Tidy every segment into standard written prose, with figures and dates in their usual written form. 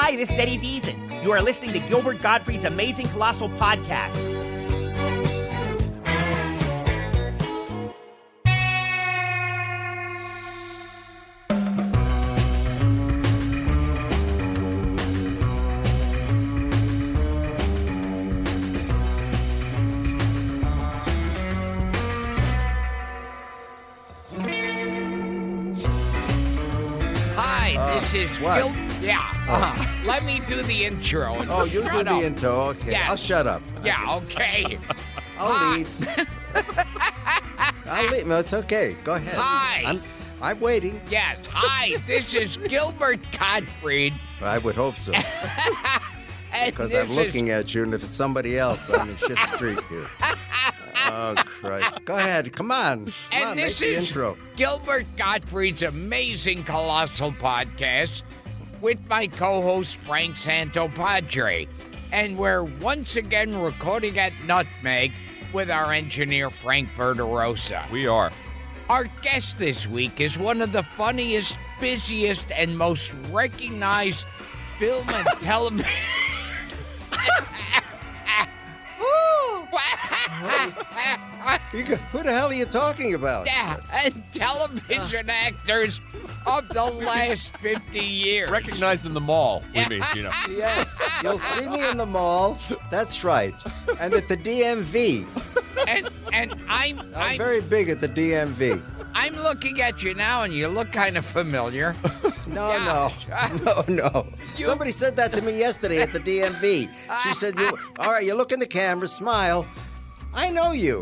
Hi, this is Eddie Deason. You are listening to Gilbert Gottfried's Amazing Colossal Podcast. This is What? Let me do the intro. And Oh, you do the intro. Okay. Yeah. I'll shut up. Yeah, okay. I'll leave. I'll leave. No, it's okay. Go ahead. Hi. I'm waiting. Yes, hi. This is Gilbert Gottfried. I would hope so. And Because this I'm looking at you, and if it's somebody else, I'm in shit street here. Oh, Christ. Go ahead. Come on. Come And on, this make the is intro. Gilbert Gottfried's Amazing Colossal Podcast with my co-host Frank Santopadre. And we're once again recording at Nutmeg with our engineer Frank Verderosa. We are. Our guest this week is one of the funniest, busiest, and most recognized film and television... Who the hell are you talking about? Yeah, and television actors of the last 50 years. Recognized in the mall, we mean, Gino. Yes. You'll see me in the mall. That's right. And at the DMV. And I'm I'm very big at the DMV. I'm looking at you now, and you look kind of familiar. No. Somebody said that to me yesterday at the DMV. She said, all right, you look in the camera, smile. I know you.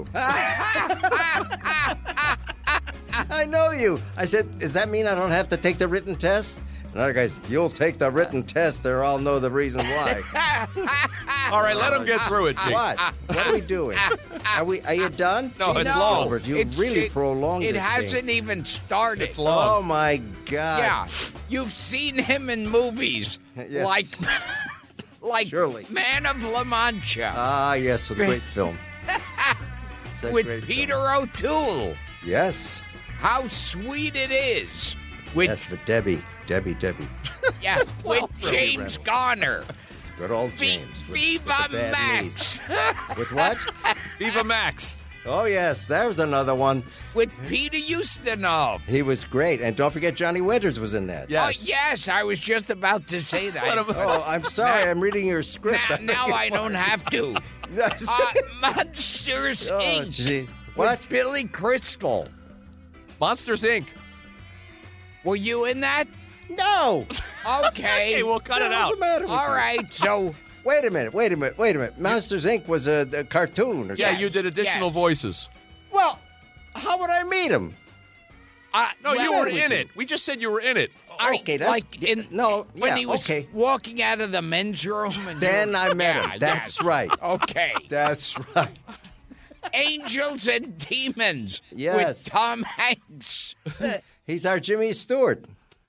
I know you. I said, does that mean I don't have to take the written test? Another guy said, you'll take the written test. They all know the reason why. All right, let him get through it, Chief. What? What are we doing? Are you done? No, it's Jesus, long. Albert, you really prolonged It this hasn't thing. even started. It's long. Oh, my God. Yeah, you've seen him in movies Yes. like Surely. Man of La Mancha Ah, yes, with a great film. It's a with great Peter film. O'Toole. Yes. How sweet it is. With Yes, for Debbie. yeah, with James Garner. Good old James. with Viva the bad Max. knees. With what? Viva Max. Oh, yes, there was another one. With Peter Ustinov. He was great. And don't forget Johnny Winters was in that. Yes. Oh, yes, I was just about to say that. Oh, I'm sorry. I'm reading your script. Now I don't have to. Yes. Monsters, Oh, Inc. gee. With What? Billy Crystal. Monsters, Inc. Were you in that? No. Okay. Okay, we'll cut it What's out. the matter with All you? right, so... Wait a minute. Monsters, Inc. was a cartoon or Yeah, something. you did additional Yes. voices. Well, how would I meet him? No, you Well, were in it. We just said you were in it. Okay, that's... when he was okay. walking out of the men's room. And Then I met him. Yeah, That's yes. right. Okay. That's right. Angels and Demons Yes. with Tom Hanks. He's our Jimmy Stewart.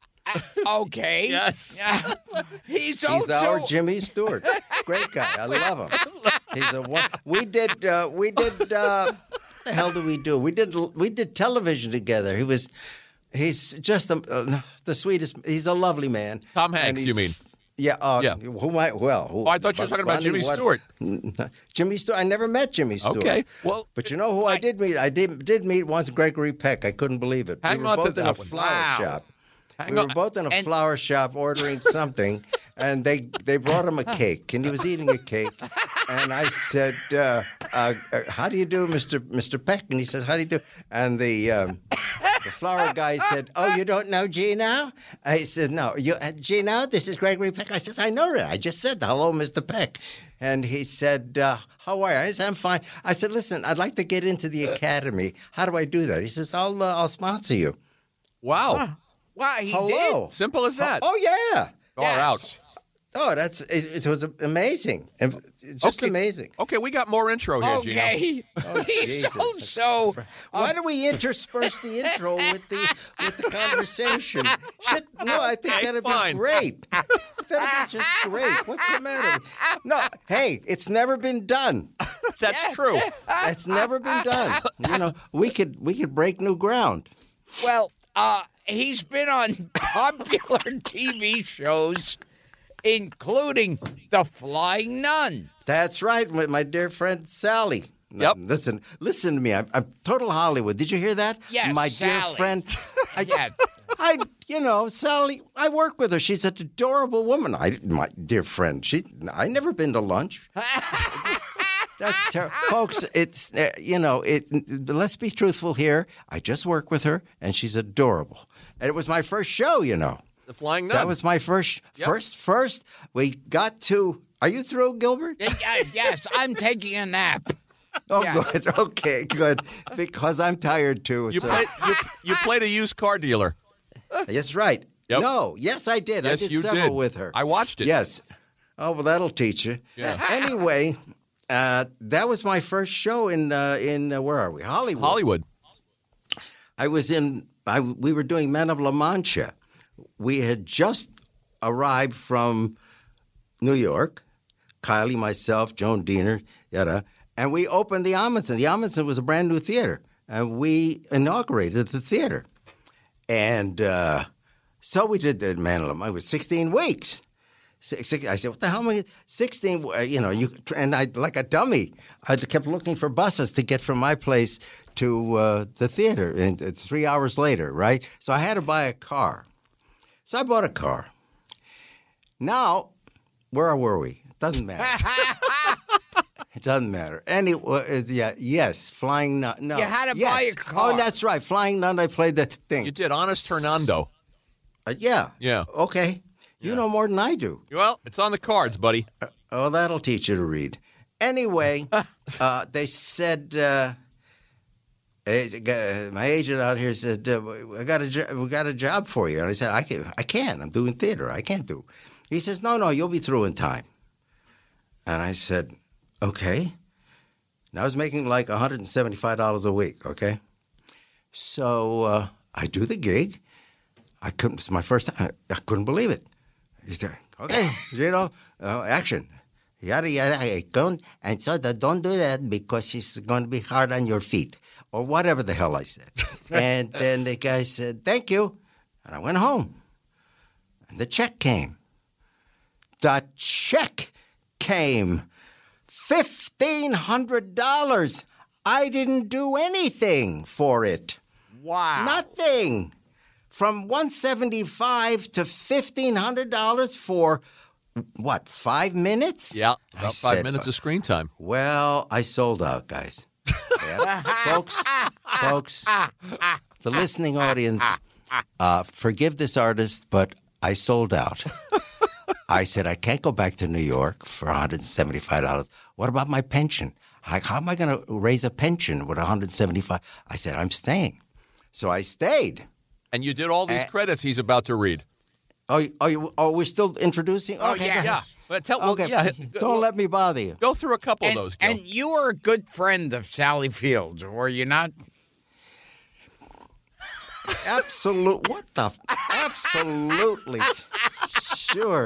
Okay. Yes. He's He's also our Jimmy Stewart. Great guy. I love him. He's a one. We did. What the hell did we do? We did television together. He's just the sweetest. He's a lovely man. Tom And Hanks, he's- you mean? Yeah. Yeah. Who might? Well. Who, Oh, I thought you were talking about Jimmy Stewart. Jimmy Stewart. I never met Jimmy Stewart. Okay. Well, But you know who I did meet? I did meet once Gregory Peck. I couldn't believe it. Hang we were on to both in a that one. flower Wow. shop. Hang We on. were both in a And- flower shop ordering something, and they brought him a cake, and he was eating a cake, and I said, "How do you do, Mr. Peck?" And he said, "How do you do?" And the flower guy said, "Oh, you don't know Gino?" I said, "No, Gino. This is Gregory Peck." I said, "I know that. I just said hello, Mr. Peck." And he said, "How are you?" I said, "I'm fine." I said, "Listen, I'd like to get into the academy. How do I do that?" He says, "I'll sponsor you." wow. Wow, he Hello. did. Simple as that. Oh yeah. Far out. Oh, it was amazing. It's just Okay. amazing. Okay, we got more intro here, Gino. Okay. Oh, He's Jesus. so Why do we intersperse the intro with the conversation? Shit, no, I think that'd fine. be great. That'd be just great. What's the matter? No, hey, it's never been done. That's true. It's never been done. You know, we could break new ground. well. He's been on popular TV shows including the Flying Nun. That's right, with my dear friend Sally. Yep. Listen to me. I'm total Hollywood. Did you hear that? Yes, my Sally. dear friend. Yes. Sally. I work with her. She's an adorable woman. My dear friend. I never been to lunch. That's terrible, folks. It's let's be truthful here. I just work with her, and she's adorable. And it was my first show. The Flying Nun. That was my first. Yep. First. We got to. Are you through, Gilbert? Yes, I'm taking a nap. Oh, Yeah. good. Okay, good. Because I'm tired too. You played a used car dealer. That's right. Yep. No. Yes, I did. Yes, I did you several did. with her. I watched it. Yes. Oh, well, that'll teach you. Yeah. Anyway, that was my first show in where are we? Hollywood. Hollywood. We were doing Men of La Mancha. We had just arrived from New York. Kylie, myself, Joan Diener, yada. And we opened the Amundsen. The Amundsen was a brand new theater, and we inaugurated the theater. And so we did the Man of La Mancha. It was 16 weeks. I said, what the hell am I? 16, and I, like a dummy, I kept looking for buses to get from my place to the theater, and 3 hours later, right? So I had to buy a car. So I bought a car. Now, where were we? It doesn't matter. It doesn't matter. Anyway, yes, Flying Nun. No, You had to yes. buy a car. Oh, that's right, Flying Nun. I played that thing. You did Honest Hernando. Yeah. Yeah. Okay. You know more than I do. Well, it's on the cards, buddy. Oh, that'll teach you to read. Anyway, they said, my agent out here said, we got a job for you. And I said, I can't. I'm doing theater. I can't do. He says, no, you'll be through in time. And I said, okay. And I was making like $175 a week, okay? So I do the gig. It's my first time. I couldn't believe it. He's there. Okay, action. Yada, yada. And so don't do that because it's going to be hard on your feet. Or whatever the hell I said. And then the guy said, thank you. And I went home. And the check came. The check came. $1,500. I didn't do anything for it. Wow. Nothing. From $175 to $1,500 for, what, 5 minutes? Yeah, I about 5 said, minutes of screen time. Well, I sold out, guys. Yeah. Folks, the listening audience, forgive this artist, but I sold out. I said, I can't go back to New York for $175. What about my pension? How am I going to raise a pension with $175? I said, I'm staying. So I stayed. And you did all these credits he's about to read. Oh, we're still introducing? Oh, Okay, yeah. go ahead. Well, Okay, don't let me bother you. Go through a couple of And, those, Gil. and you were a good friend of Sally Fields, were you not? Absolutely. What the? Absolutely. Sure.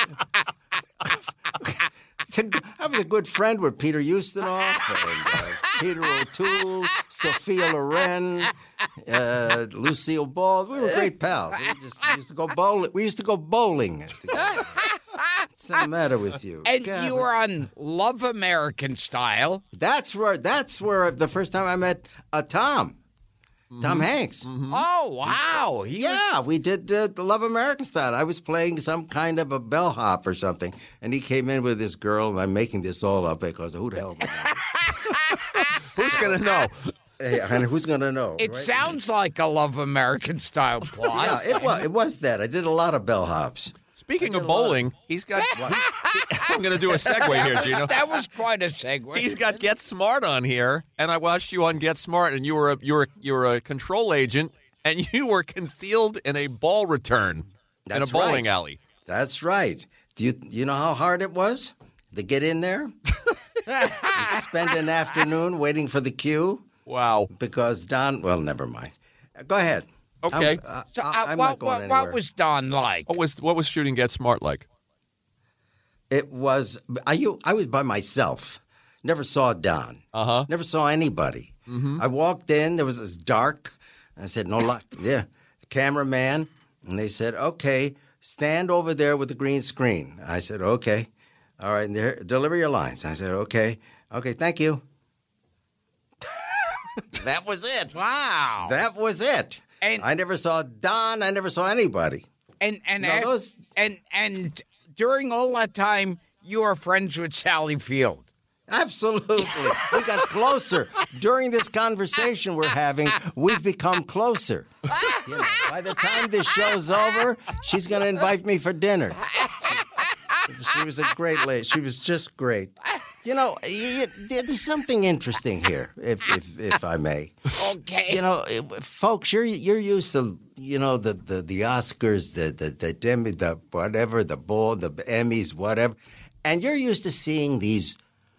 I was a good friend with Peter Ustinov and Peter O'Toole, Sophia Loren, Lucille Ball. We were great pals. We used to go bowling. We used to go bowling together. What's the matter with you? And God, you were on Love American Style. That's where the first time I met Tom Hanks. Oh, wow. Yeah, we did the Love American Style. I was playing some kind of a bellhop or something, and he came in with this girl, and I'm making this all up because who the hell am I? Who's going to know? Hey, and who's going to know? It right? sounds like a Love American Style plot. Yeah, it was that. I did a lot of bellhops. Speaking of bowling, he's got. I'm going to do a segue here, Gino. That was quite a segue. He's got Get Smart on here, and I watched you on Get Smart, and you were a control agent, and you were concealed in a ball return in a That's bowling right. alley. That's right. Do you know how hard it was to get in there? And spend an afternoon waiting for the cue Wow. because Don. Well, never mind. Go ahead. Okay. I'm not going anywhere. what was Don like? What was shooting Get Smart like? It was. I was by myself. Never saw Don. Never saw anybody. I walked in. There was dark. I said, "No luck." Yeah, the cameraman, and they said, "Okay, stand over there with the green screen. I said, okay. All right, and there, deliver your lines. I said, okay. Okay, thank you. That was it. Wow. That was it. And I never saw Don. I never saw anybody. and No, those- and during all that time, you are friends with Sally Field. Absolutely. We got closer. During this conversation we're having, we've become closer. You know, by the time this show's over, she's going to invite me for dinner. She was a great lady. She was just great. You know, there's something interesting here, if I may. Okay. You know, folks, you're used to, you know, the Oscars, the Demi, the whatever, the Ball, the Emmys, whatever, and you're used to seeing these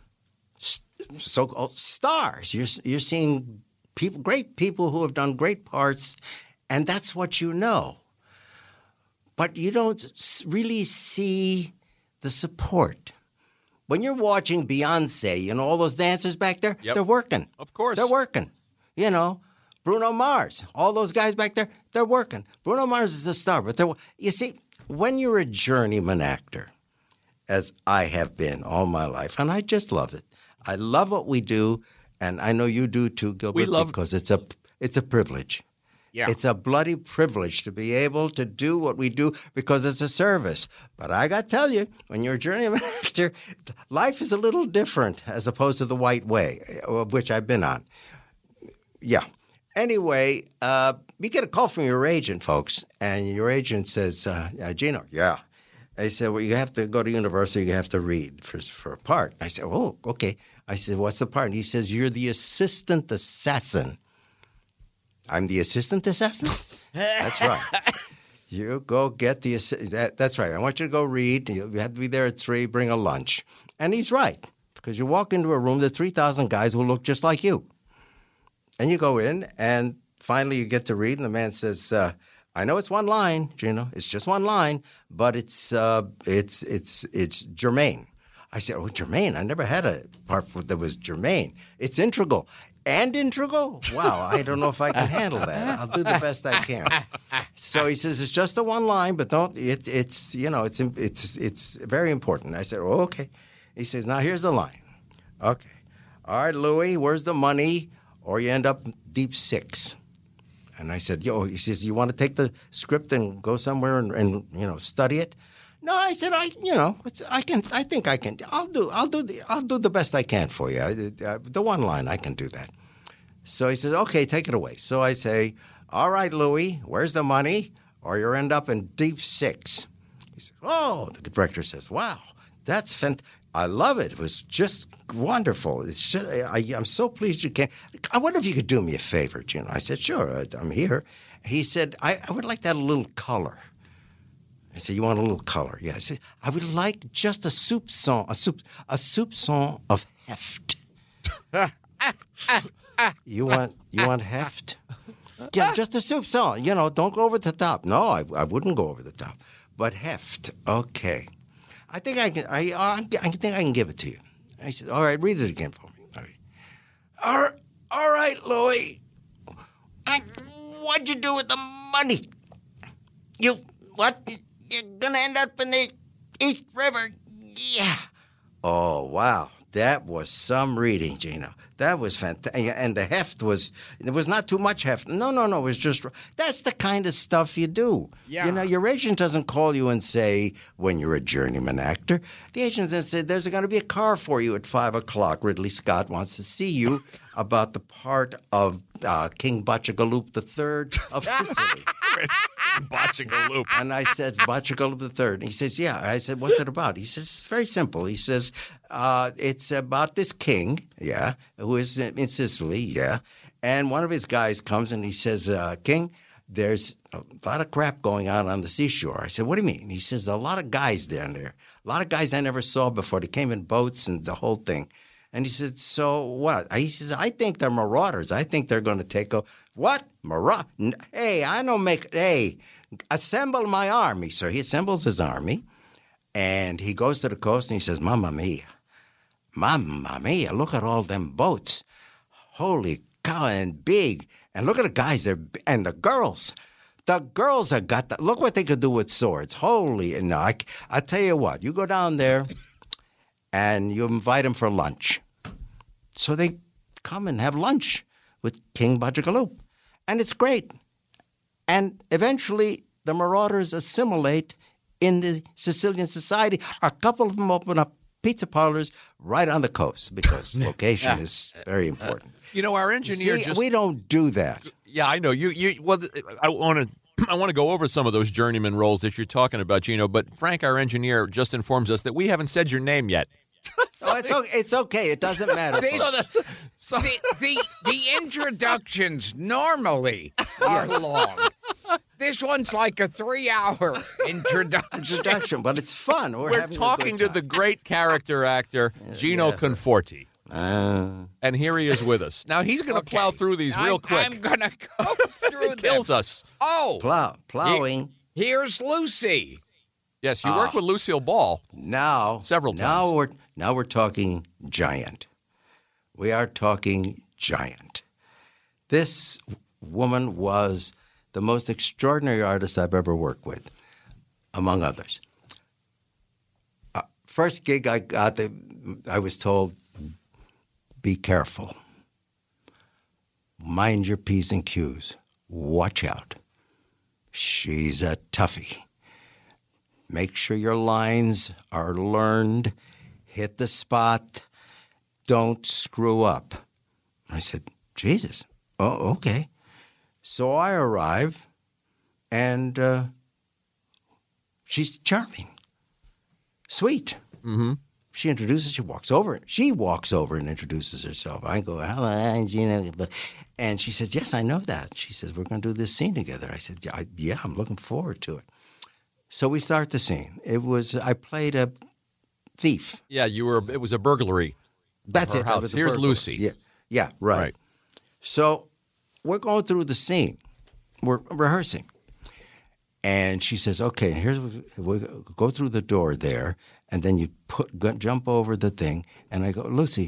so-called stars. You're seeing people, great people who have done great parts, and that's what you know. But you don't really see the support. When you're watching Beyonce, you know, all those dancers back there, Yep. they're working. Of course. They're working. You know, Bruno Mars, all those guys back there, they're working. Bruno Mars is a star, but you see, when you're a journeyman actor, as I have been all my life, and I just love it. I love what we do, and I know you do too, Gilbert, because it's a privilege. Yeah. It's a bloody privilege to be able to do what we do because it's a service. But I got to tell you, when you're a journeyman actor, life is a little different as opposed to the white way, of which I've been on. Yeah. Anyway, you get a call from your agent, folks, and your agent says, Gino, yeah. I said, well, you have to go to university, you have to read for a part. I said, oh, okay. I said, what's the part? And he says, you're the assistant assassin. I'm the assistant assassin? That's right. You go get the that's right. I want you to go read. You have to be there at 3, bring a lunch. And he's right, because you walk into a room, there are 3,000 guys who look just like you. And you go in, and finally you get to read, and the man says, I know it's one line, Gino. It's just one line, but it's germane. I said, oh, germane. I never had a part that was germane. It's integral. And integral? Wow, I don't know if I can handle that. I'll do the best I can. So he says, it's just a one line, but don't. It's very important. I said, oh, okay. He says, now here's the line. Okay. All right, Louis, where's the money? Or you end up deep 6. And I said, he says, you want to take the script and go somewhere and study it? No, I said, I think I can. I'll do the best I can for you. The one line, I can do that. So he says, okay, take it away. So I say, all right, Louis, where's the money? Or you end up in deep 6. He says, oh, the director says, wow, that's fantastic. I love it. It was just wonderful. It's just, I'm so pleased you came. I wonder if you could do me a favor, Gino. I said, sure, I'm here. He said, I would like to add a little color. I said, you want a little color? Yeah. I said, I would like just a soupçon of heft. You want heft? Yeah, just a soupçon. Don't go over the top. No, I wouldn't go over the top. But heft, okay. I think I can. I think I can give it to you. I said, all right, read it again for me. All right, Louis. What'd you do with the money? What? You're gonna end up in the East River? Yeah. Oh wow, that was some reading, Gino. That was fantastic. And the heft there was not too much heft. No, it was just, that's the kind of stuff you do. Yeah. Your agent doesn't call you and say, when you're a journeyman actor, the agent then said, there's going to be a car for you at 5 o'clock. Ridley Scott wants to see you about the part of King Bachagaloop III of Sicily. Bachagaloop. And I said, Bachagaloop III. And he says, yeah. I said, what's it about? He says, it's very simple. He says, it's about this king, yeah, who is in Sicily, yeah. And one of his guys comes and he says, King, there's a lot of crap going on the seashore. I said, what do you mean? He says, a lot of guys down there. A lot of guys I never saw before. They came in boats and the whole thing. And he said, so what? He says, I think they're marauders. I think they're going to take over. What? Hey, assemble my army. So he assembles his army, and he goes to the coast, and he says, Mamma mia, look at all them boats. Holy cow, and big. And look at the guys, and the girls. The girls have got that. Look what they could do with swords. Holy, no, I tell you what. You go down there and you invite them for lunch. So they come and have lunch with King Bajagaloop. And it's great. And eventually the Marauders assimilate in the Sicilian society. A couple of them open up pizza parlors right on the coast because location is very important. You know, our engineer we don't do that. Yeah, I know. Well, I want to go over some of those journeyman roles that you're talking about, Gino, but Frank, our engineer, just informs us that we haven't said your name yet. Oh, it's okay. It doesn't matter. The introductions normally are long. This one's like a 3-hour introduction. But it's fun. We're talking to the great character actor, Gino Conforti. And here he is with us. Now, he's going to plow through these real quick. I'm going to go through It kills us. Oh. Plowing. Here's Lucy. Yes, you worked with Lucille Ball several times. Now we're talking giant. We are talking giant. This woman was the most extraordinary artist I've ever worked with, among others. First gig I got, I was told, be careful. Mind your P's and Q's. Watch out. She's a toughie. Make sure your lines are learned. Hit the spot. Don't screw up. I said, Jesus. Oh, okay. So I arrive, and she's charming. Sweet. Mm-hmm. She introduces, she walks over and introduces herself. I go, hello, Gina. And she says, yes, I know that. She says, we're going to do this scene together. I said, yeah, I'm looking forward to it. So we start the scene. I played a thief. Yeah, it was a burglary. That's it. House. Here's Lucy. Yeah, right. So we're going through the scene. We're rehearsing. And she says, okay, we'll go through the door there, and then you jump over the thing. And I go, Lucy,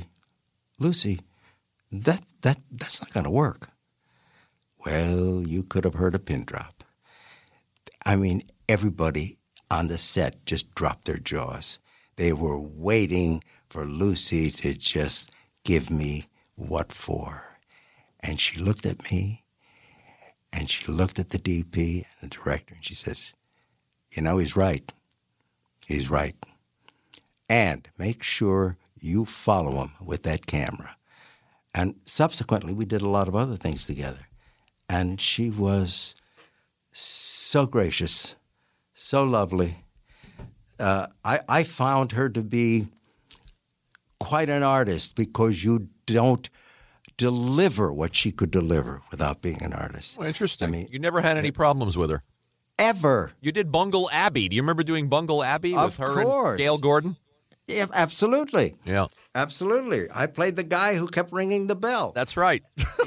that's not going to work. Well, you could have heard a pin drop. I mean, everybody on the set just dropped their jaws. They were waiting for Lucy to just give me what for. And she looked at me, and she looked at the DP and the director, and she says, you know, he's right. He's right. And make sure you follow him with that camera. And subsequently, we did a lot of other things together. And she was so gracious, so lovely. I found her to be quite an artist because you don't deliver what she could deliver without being an artist. Well, interesting. I mean, you never had any problems with her? Ever. You did Bungle Abbey. Do you remember doing Bungle Abbey with her and Gail Gordon? Yeah, absolutely. Yeah. Absolutely. I played the guy who kept ringing the bell. That's right.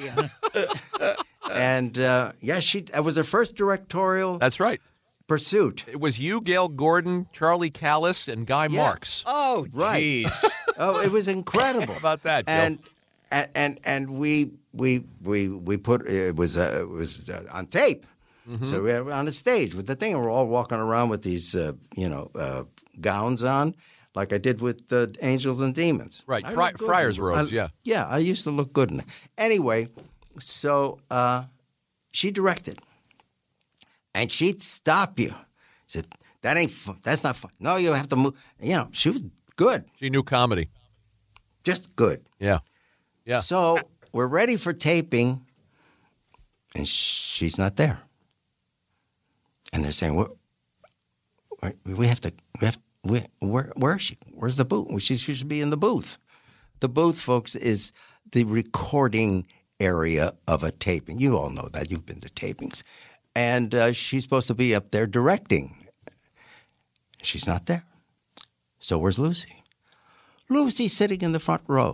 And, it was her first directorial That's right. pursuit. It was you, Gail Gordon, Charlie Callis, and Guy Marks. Oh, Right. jeez. Oh, it was incredible. How about that, Gil? And we put it was on tape. Mm-hmm. So we were on a stage with the thing, and we're all walking around with these gowns on, like I did with the Angels and Demons. Right, friar's robes. Yeah, I used to look good in it. Anyway, so she directed, and she'd stop you. She said, "That ain't fun. That's not fun. No, you have to move." You know, she was good. She knew comedy. Just good. Yeah. Yeah. So we're ready for taping, and she's not there. And they're saying, where is she? Where's the booth? She should be in the booth. The booth, folks, is the recording area of a taping. You all know that. You've been to tapings. And she's supposed to be up there directing. She's not there. So where's Lucy? Lucy's sitting in the front row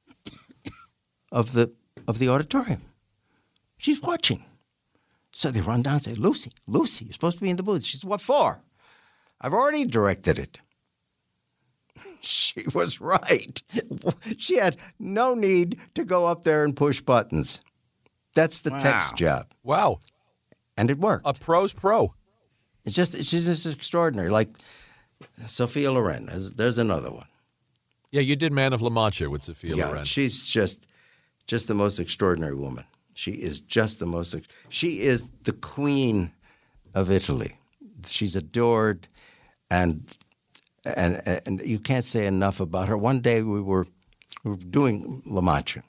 of the auditorium. She's watching. So they run down and say, Lucy, you're supposed to be in the booth. She said, what for? I've already directed it. She was right. She had no need to go up there and push buttons. That's the tech's job. Wow. And it worked. A pro's pro. She's just extraordinary. Like Sophia Loren. There's another one. Yeah, you did Man of La Mancha with Sophia Loren. She's just the most extraordinary woman. She is just the most. She is the queen of Italy. She's adored, and you can't say enough about her. One day we were doing La Mancha,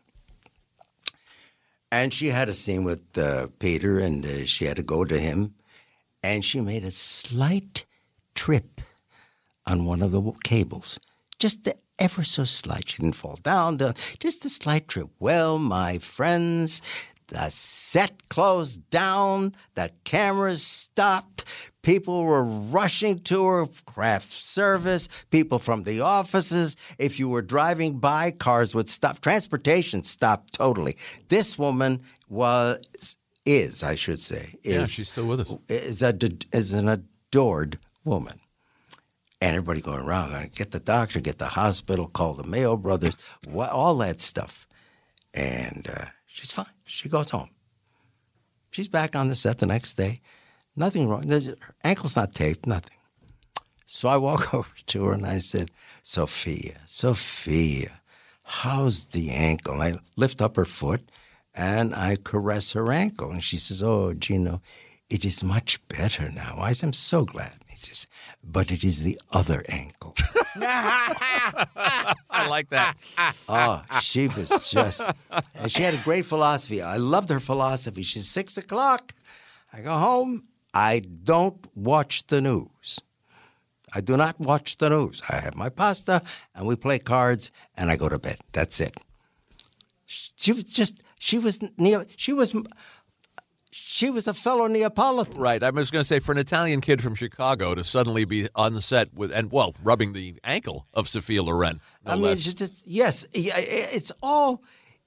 and she had a scene with Peter, and she had to go to him, and she made a slight trip on one of the cables, just ever so slight. She didn't fall down, just a slight trip. Well, my friends, the set closed down, the cameras stopped, people were rushing to her, craft service, people from the offices. If you were driving by, cars would stop. Transportation stopped totally. This woman is, I should say. She's still with us. Is an adored woman. And everybody going around, get the doctor, get the hospital, call the Mayo Brothers, all that stuff. And she's fine. She goes home. She's back on the set the next day. Nothing wrong. Her ankle's not taped, nothing. So I walk over to her and I said, Sophia, how's the ankle? And I lift up her foot and I caress her ankle. And she says, oh, Gino, it is much better now. I said, I'm so glad. He says, but it is the other ankle. I like that. Oh, she was just, and she had a great philosophy. I loved her philosophy. She's 6 o'clock. I go home. I don't watch the news. I do not watch the news. I have my pasta, and we play cards, and I go to bed. That's it. She was a fellow Neapolitan. Right. I was going to say, for an Italian kid from Chicago to suddenly be on the set with, rubbing the ankle of Sophia Loren. No less. Yes. It's all.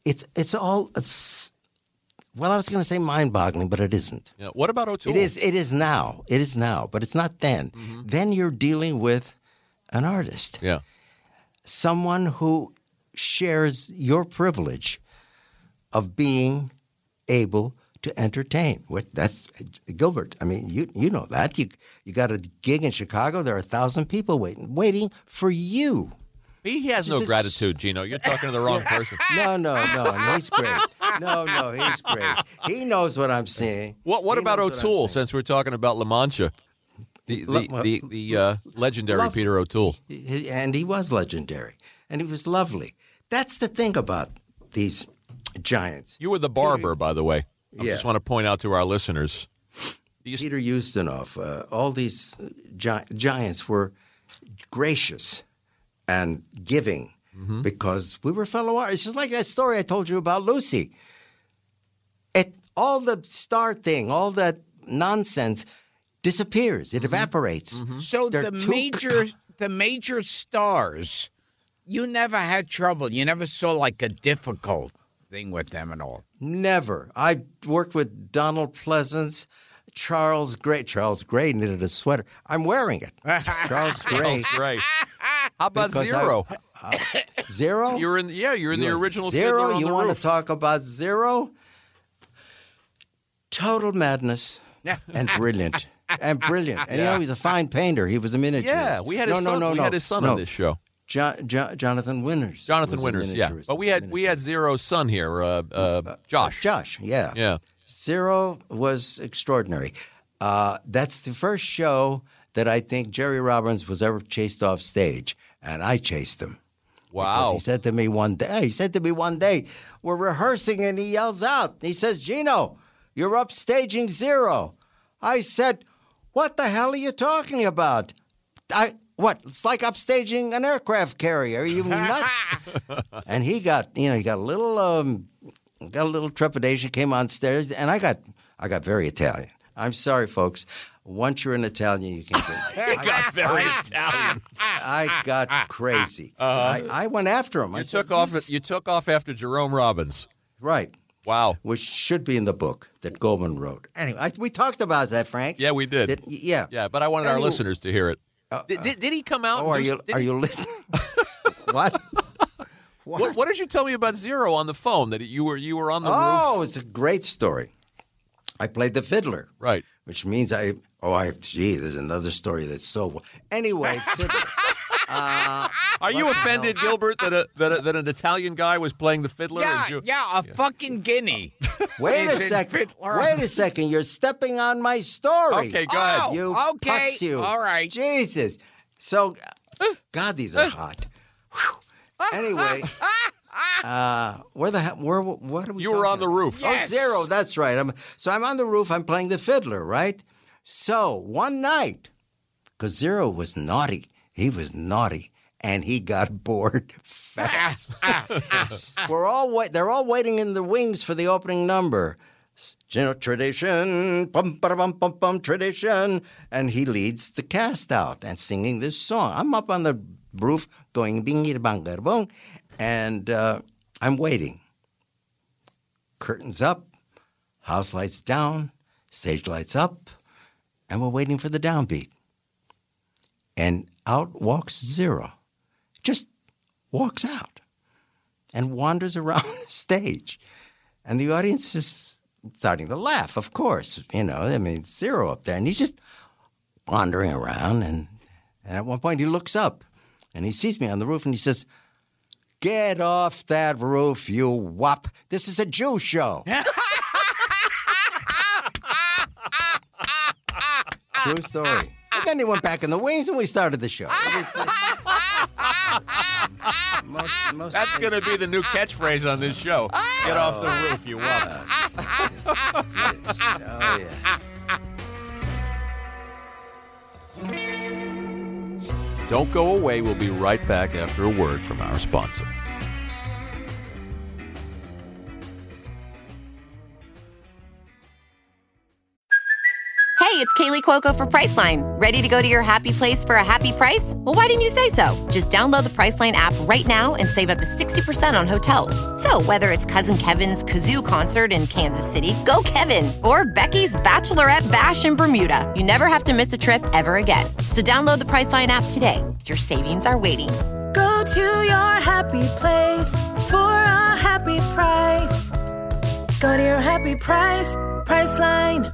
Well, I was going to say mind-boggling, but it isn't. Yeah. What about O'Toole? It is now. It is now, but it's not then. Mm-hmm. Then you're dealing with an artist. Yeah. Someone who shares your privilege of being able to entertain. That's Gilbert. I mean, you know that. You got a gig in Chicago. There are 1,000 people waiting for you. He has no gratitude, Gino. You're talking to the wrong person. No. He's great. No, he's great. He knows what I'm saying. What about O'Toole? Since we're talking about La Mancha, the legendary Peter O'Toole, and he was legendary, and he was lovely. That's the thing about these giants. You were the barber, by the way. I just want to point out to our listeners. Peter Ustinov, all these giants were gracious and giving because we were fellow artists. It's just like that story I told you about Lucy. All the star thing, all that nonsense disappears. It evaporates. Mm-hmm. So the major stars, you never had trouble. You never saw like a difficult thing with them at all. Never. I worked with Donald Pleasance, Charles Gray. Charles Gray knitted a sweater. I'm wearing it. Charles Gray. How about Zero? Zero? You're in the original Zero. Fiddler on You the want Roof. to talk about Zero? Total madness and brilliant. And he's a fine painter. He was a miniaturist. Yeah, we had his son. We had his son on this show. Jonathan Winters. Jonathan Winters, yeah. But we had Zero's son here, Josh. Josh, yeah. Yeah. Zero was extraordinary. That's the first show that I think Jerry Robbins was ever chased off stage, and I chased him. Wow. Because he said to me one day, we're rehearsing, and he yells out. He says, Gino, you're upstaging Zero. I said, what the hell are you talking about? What? It's like upstaging an aircraft carrier. Are you nuts? And he got a little trepidation. Came on stairs, and I got very Italian. I'm sorry, folks. Once you're an Italian, you can't get. You got very Italian. I got crazy. I went after him. You took off after Jerome Robbins. Right. Wow. Which should be in the book that Goldman wrote. Anyway, we talked about that, Frank. Yeah, we did. Yeah. Yeah, but I wanted our listeners to hear it. Did he come out? Are you listening? What? What did you tell me about Zero on the phone? That you were on the roof? Oh, it's a great story. I played the fiddler. Right. Which means there's another story that's so... Anyway, fiddler. Are you offended, Gilbert, that an Italian guy was playing the fiddler? A fucking guinea. Wait a Is it second. fiddler? Wait a second. You're stepping on my story. Okay, go ahead. You okay. putz you. All right. Jesus. So, God, these are hot. Whew. Anyway, what are we You were on the talking roof. about? Yes. Oh, Zero. That's right. I'm on the roof. I'm playing the fiddler, right? So one night, because Zero was naughty. He was naughty, and he got bored fast. They're all waiting in the wings for the opening number. Tradition, bum, bum, bum, bum, tradition. And he leads the cast out and singing this song. I'm up on the roof going bingy bang bong, and I'm waiting. Curtains up, house lights down, stage lights up, and we're waiting for the downbeat. And out walks Zero. Just walks out and wanders around the stage. And the audience is starting to laugh, of course. Zero up there. And he's just wandering around. And at one point he looks up and he sees me on the roof and he says, "Get off that roof, you wop. This is a Jew show." True story. And then he went back in the wings and we started the show. That's going to be the new catchphrase on this show. Get off the roof, you wop. Oh, yeah. Don't go away. We'll be right back after a word from our sponsor. Hey, it's Kaylee Cuoco for Priceline. Ready to go to your happy place for a happy price? Well, why didn't you say so? Just download the Priceline app right now and save up to 60% on hotels. So whether it's Cousin Kevin's Kazoo Concert in Kansas City, go Kevin, or Becky's Bachelorette Bash in Bermuda, you never have to miss a trip ever again. So download the Priceline app today. Your savings are waiting. Go to your happy place for a happy price. Go to your happy price, Priceline.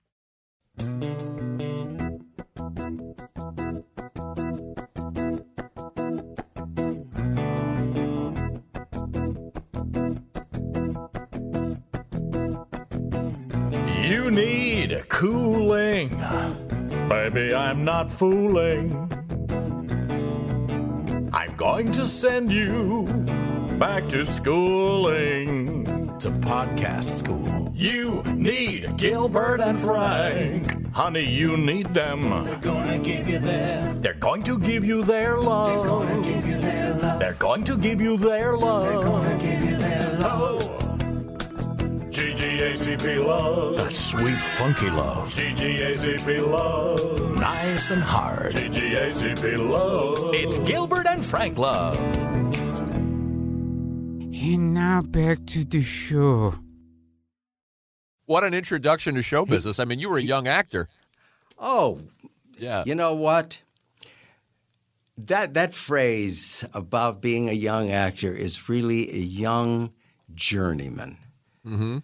You need cooling. Baby, I'm not fooling. I'm going to send you back to schooling, to podcast school. You need Gilbert and Frank. Honey, you need them. They're gonna give you their. They're going to give you their love. They're gonna give you their love. They're going to give you their love. They're gonna give you their love. Oh. GGACP love. That sweet, funky love. GGACP love. Nice and hard. GGACP love. It's Gilbert and Frank love. And now back to the show. What an introduction to show business. I mean, you were a young actor. Oh, Yeah. you know what? That phrase about being a young actor is really a young journeyman. Mm-hmm.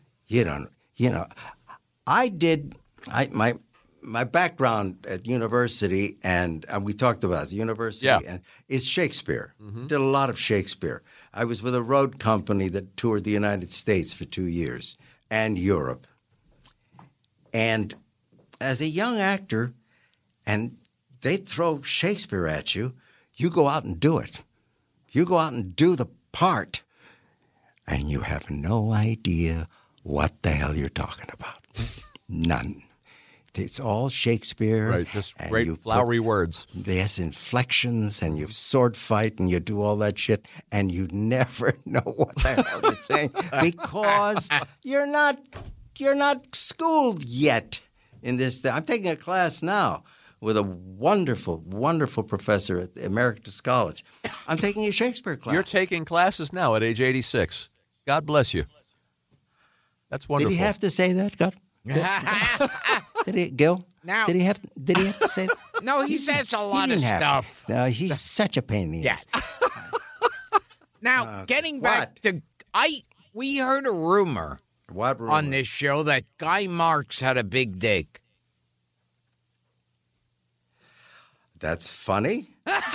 My background at university, and we talked about it, university, and is Shakespeare. Mm-hmm. Did a lot of Shakespeare. I was with a road company that toured the United States for 2 years and Europe. And as a young actor, and they throw Shakespeare at you, you go out and do it. You go out and do the part, and you have no idea what the hell you're talking about. None. It's all Shakespeare. Right, just great flowery words. There's inflections, and you sword fight, and you do all that shit, and you never know what the hell you're saying because you're not schooled yet in this. I'm taking a class now with a wonderful, wonderful professor at Emeritus College. I'm taking a Shakespeare class. You're taking classes now at age 86. God bless you. That's wonderful. Did he have to say that, God? Did he, Gil? Now- Did he have to say that? No, he says a lot He of didn't have stuff. to. No, he's such a pain in the ass. Now, getting back what? to we heard a rumor What rumor? on this show that Guy Marks had a big dick. That's funny.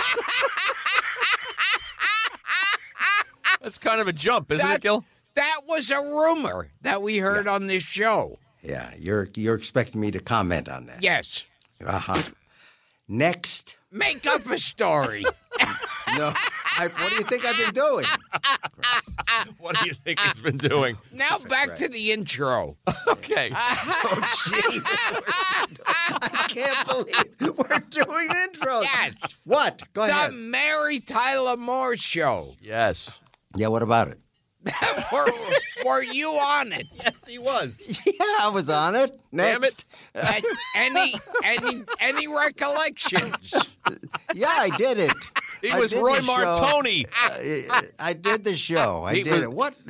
That's kind of a jump, isn't it, Gil? That was a rumor that we heard on this show. Yeah, you're expecting me to comment on that. Yes. Uh-huh. Next. Make up a story. No. What do you think I've been doing? What do you think he's been doing? Now back to the intro. Okay. Oh, jeez. I can't believe we're doing intros. Yes. What? Go The ahead. Mary Tyler Moore Show. Yes. Yeah, what about it? Were you on it? Yes, he was. Yeah, I was on it. Next. Damn it. Any recollections? Yeah, I did it. He I was did Roy the show. Martoni. I did the show. I He did was- it. What?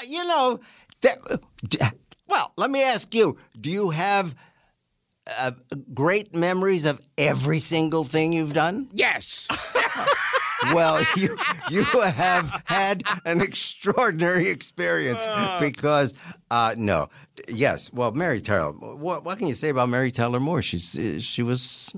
Well, let me ask you. Do you have great memories of every single thing you've done? Yes. Well, you have had an extraordinary experience because no, yes. Well, Mary Tyler. What can you say about Mary Tyler Moore? She was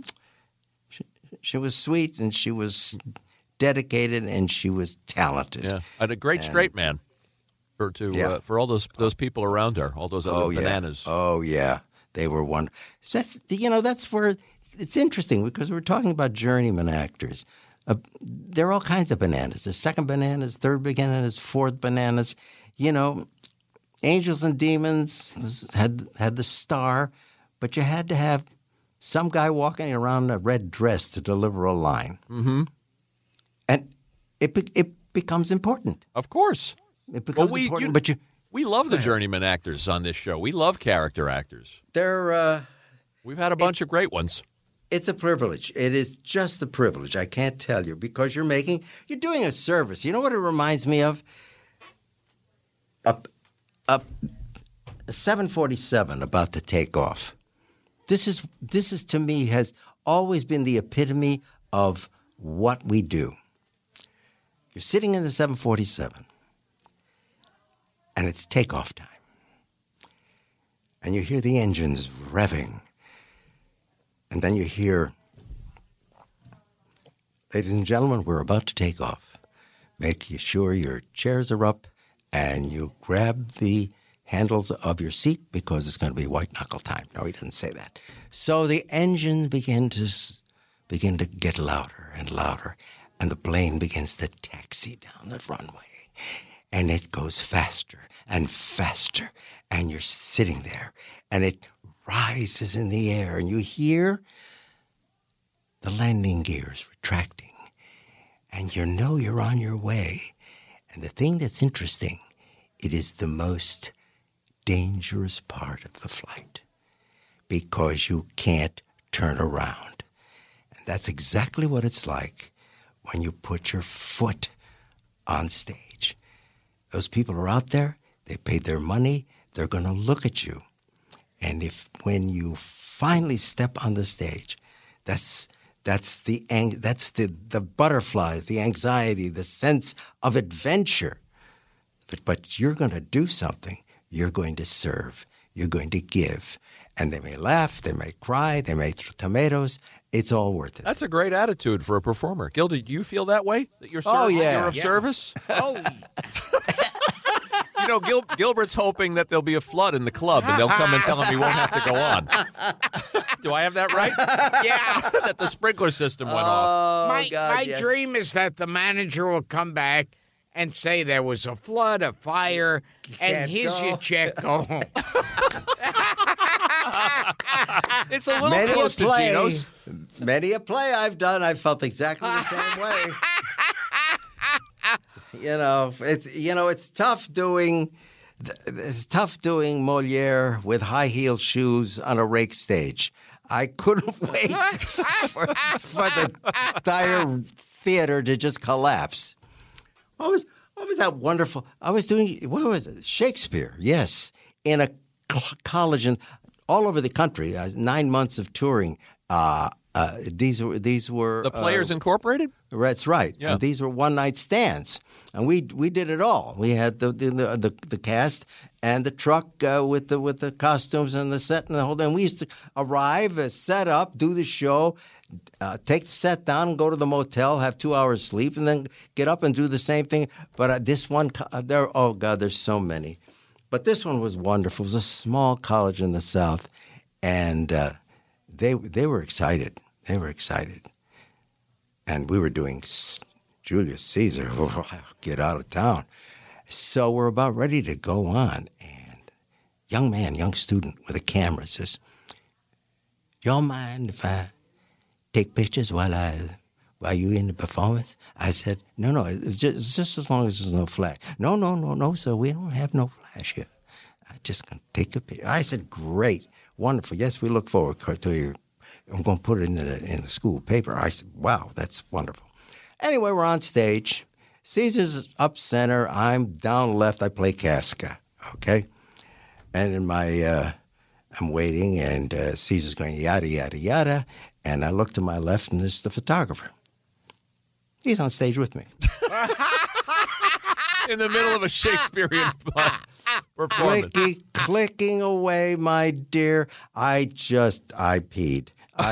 sweet and she was dedicated and she was talented. Yeah, and a great straight man for all those people around her, all those other bananas. Oh yeah, they were one. So that's where it's interesting because we're talking about journeyman actors. There are all kinds of bananas. There's second bananas, third bananas, fourth bananas. Angels and Demons had the star, but you had to have some guy walking around in a red dress to deliver a line. Mm-hmm. And it becomes important. Of course. It becomes important. We love the journeyman actors on this show. We love character actors. We've had a bunch of great ones. It's a privilege. It is just a privilege. I can't tell you because you're doing a service. You know what it reminds me of? A 747 about to take off. This is to me has always been the epitome of what we do. You're sitting in the 747 and it's takeoff time. And you hear the engines revving. And then you hear, ladies and gentlemen, we're about to take off. Make sure your chairs are up and you grab the handles of your seat because it's going to be white knuckle time. No, he doesn't say that. So the engines begin to get louder and louder, and the plane begins to taxi down the runway. And it goes faster and faster, and you're sitting there, and it rises in the air, and you hear the landing gears retracting, and you know you're on your way. And the thing that's interesting, it is the most dangerous part of the flight because you can't turn around. And that's exactly what it's like when you put your foot on stage. Those people are out there, they paid their money, they're going to look at you. And when you finally step on the stage, that's the butterflies, the anxiety, the sense of adventure. But you're going to do something. You're going to serve. You're going to give. And they may laugh, they may cry, they may throw tomatoes. It's all worth it. That's a great attitude for a performer. Gil, do you feel that way? That you're you're of service? Oh, Gilbert's hoping that there'll be a flood in the club and they'll come and tell him he won't have to go on. Do I have that right? yeah. That the sprinkler system went off. My dream is that the manager will come back and say there was a flood, a fire, and here's your check. Go home. It's a little close to Gino's. Many a play I've done, I felt exactly the same way. It's tough doing Moliere with high heel shoes on a rake stage. I couldn't wait for the entire theater to just collapse. What was that wonderful? I was doing, what was it? Shakespeare, yes, in a college and all over the country. 9 months of touring. These were the Players Incorporated. That's right. Yeah. And these were one night stands, and we did it all. We had the cast, and the truck with the costumes and the set and the whole thing. We used to arrive, set up, do the show, take the set down, and go to the motel, have 2 hours sleep, and then get up and do the same thing. But this one, there's so many. But this one was wonderful. It was a small college in the South, and they were excited. They were excited. And we were doing Julius Caesar, get out of town. So we're about ready to go on, and young student with a camera says, "Y'all mind if I take pictures while you in the performance?" I said, "No, it's just as long as there's no flash." No, sir, we don't have no flash here. I just gonna take a picture. I said, "Great, wonderful. Yes, we look forward to you. I'm going to put it in the school paper." I said, "Wow, that's wonderful." Anyway, we're on stage. Caesar's up center. I'm down left. I play Casca, okay? And in my, I'm waiting, and Caesar's going yada, yada, yada. And I look to my left, and there's the photographer. He's on stage with me. In the middle of a Shakespearean performance. Clicking away, my dear. I peed.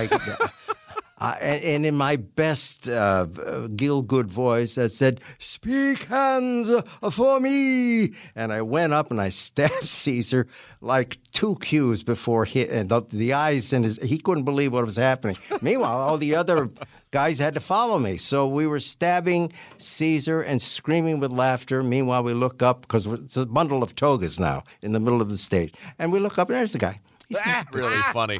And in my best Gielgud voice, I said, "Speak hands for me." And I went up and I stabbed Caesar like 2 cues before and the eyes in he couldn't believe what was happening. Meanwhile, all the other guys had to follow me. So we were stabbing Caesar and screaming with laughter. Meanwhile, we look up, because it's a bundle of togas now in the middle of the stage. And we look up, and there's the guy. That's really funny.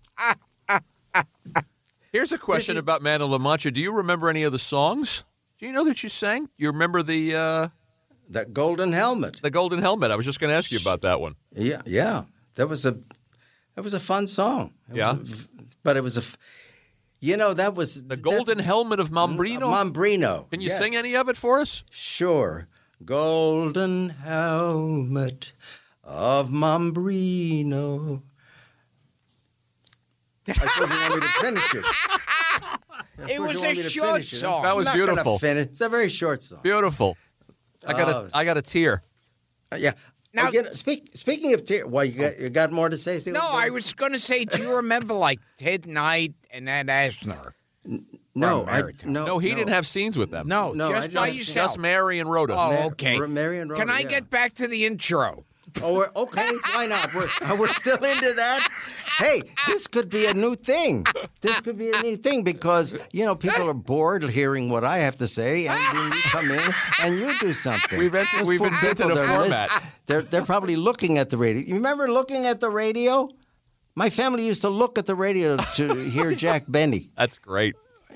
Here's a question about Man of La Mancha. Do you remember any of the songs, Gino, that you sang? You remember the that Golden Helmet? The Golden Helmet. I was just going to ask you about that one. Yeah. That was a fun song. That was the Golden Helmet of Mambrino. Mambrino. Can you sing any of it for us? Sure. Golden Helmet of Mambrino. I suppose you want me to finish it. It was a short song. That was beautiful. It's a very short song. Beautiful. I got a tear. Yeah. Now, speaking of tear, you got more to say? No, I was going to say, do you remember like Ted Knight and Ed Asner? No, he didn't have scenes with them. No, just by yourself. Just Mary and Rhoda. Oh, okay. Mary and Rhoda. Can I get back to the intro? Oh, okay. Why not? We're still into that. Hey, this could be a new thing. Because, people are bored hearing what I have to say, and then you come in and you do something. We've invented a format. They're probably looking at the radio. You remember looking at the radio? My family used to look at the radio to hear Jack Benny. That's great.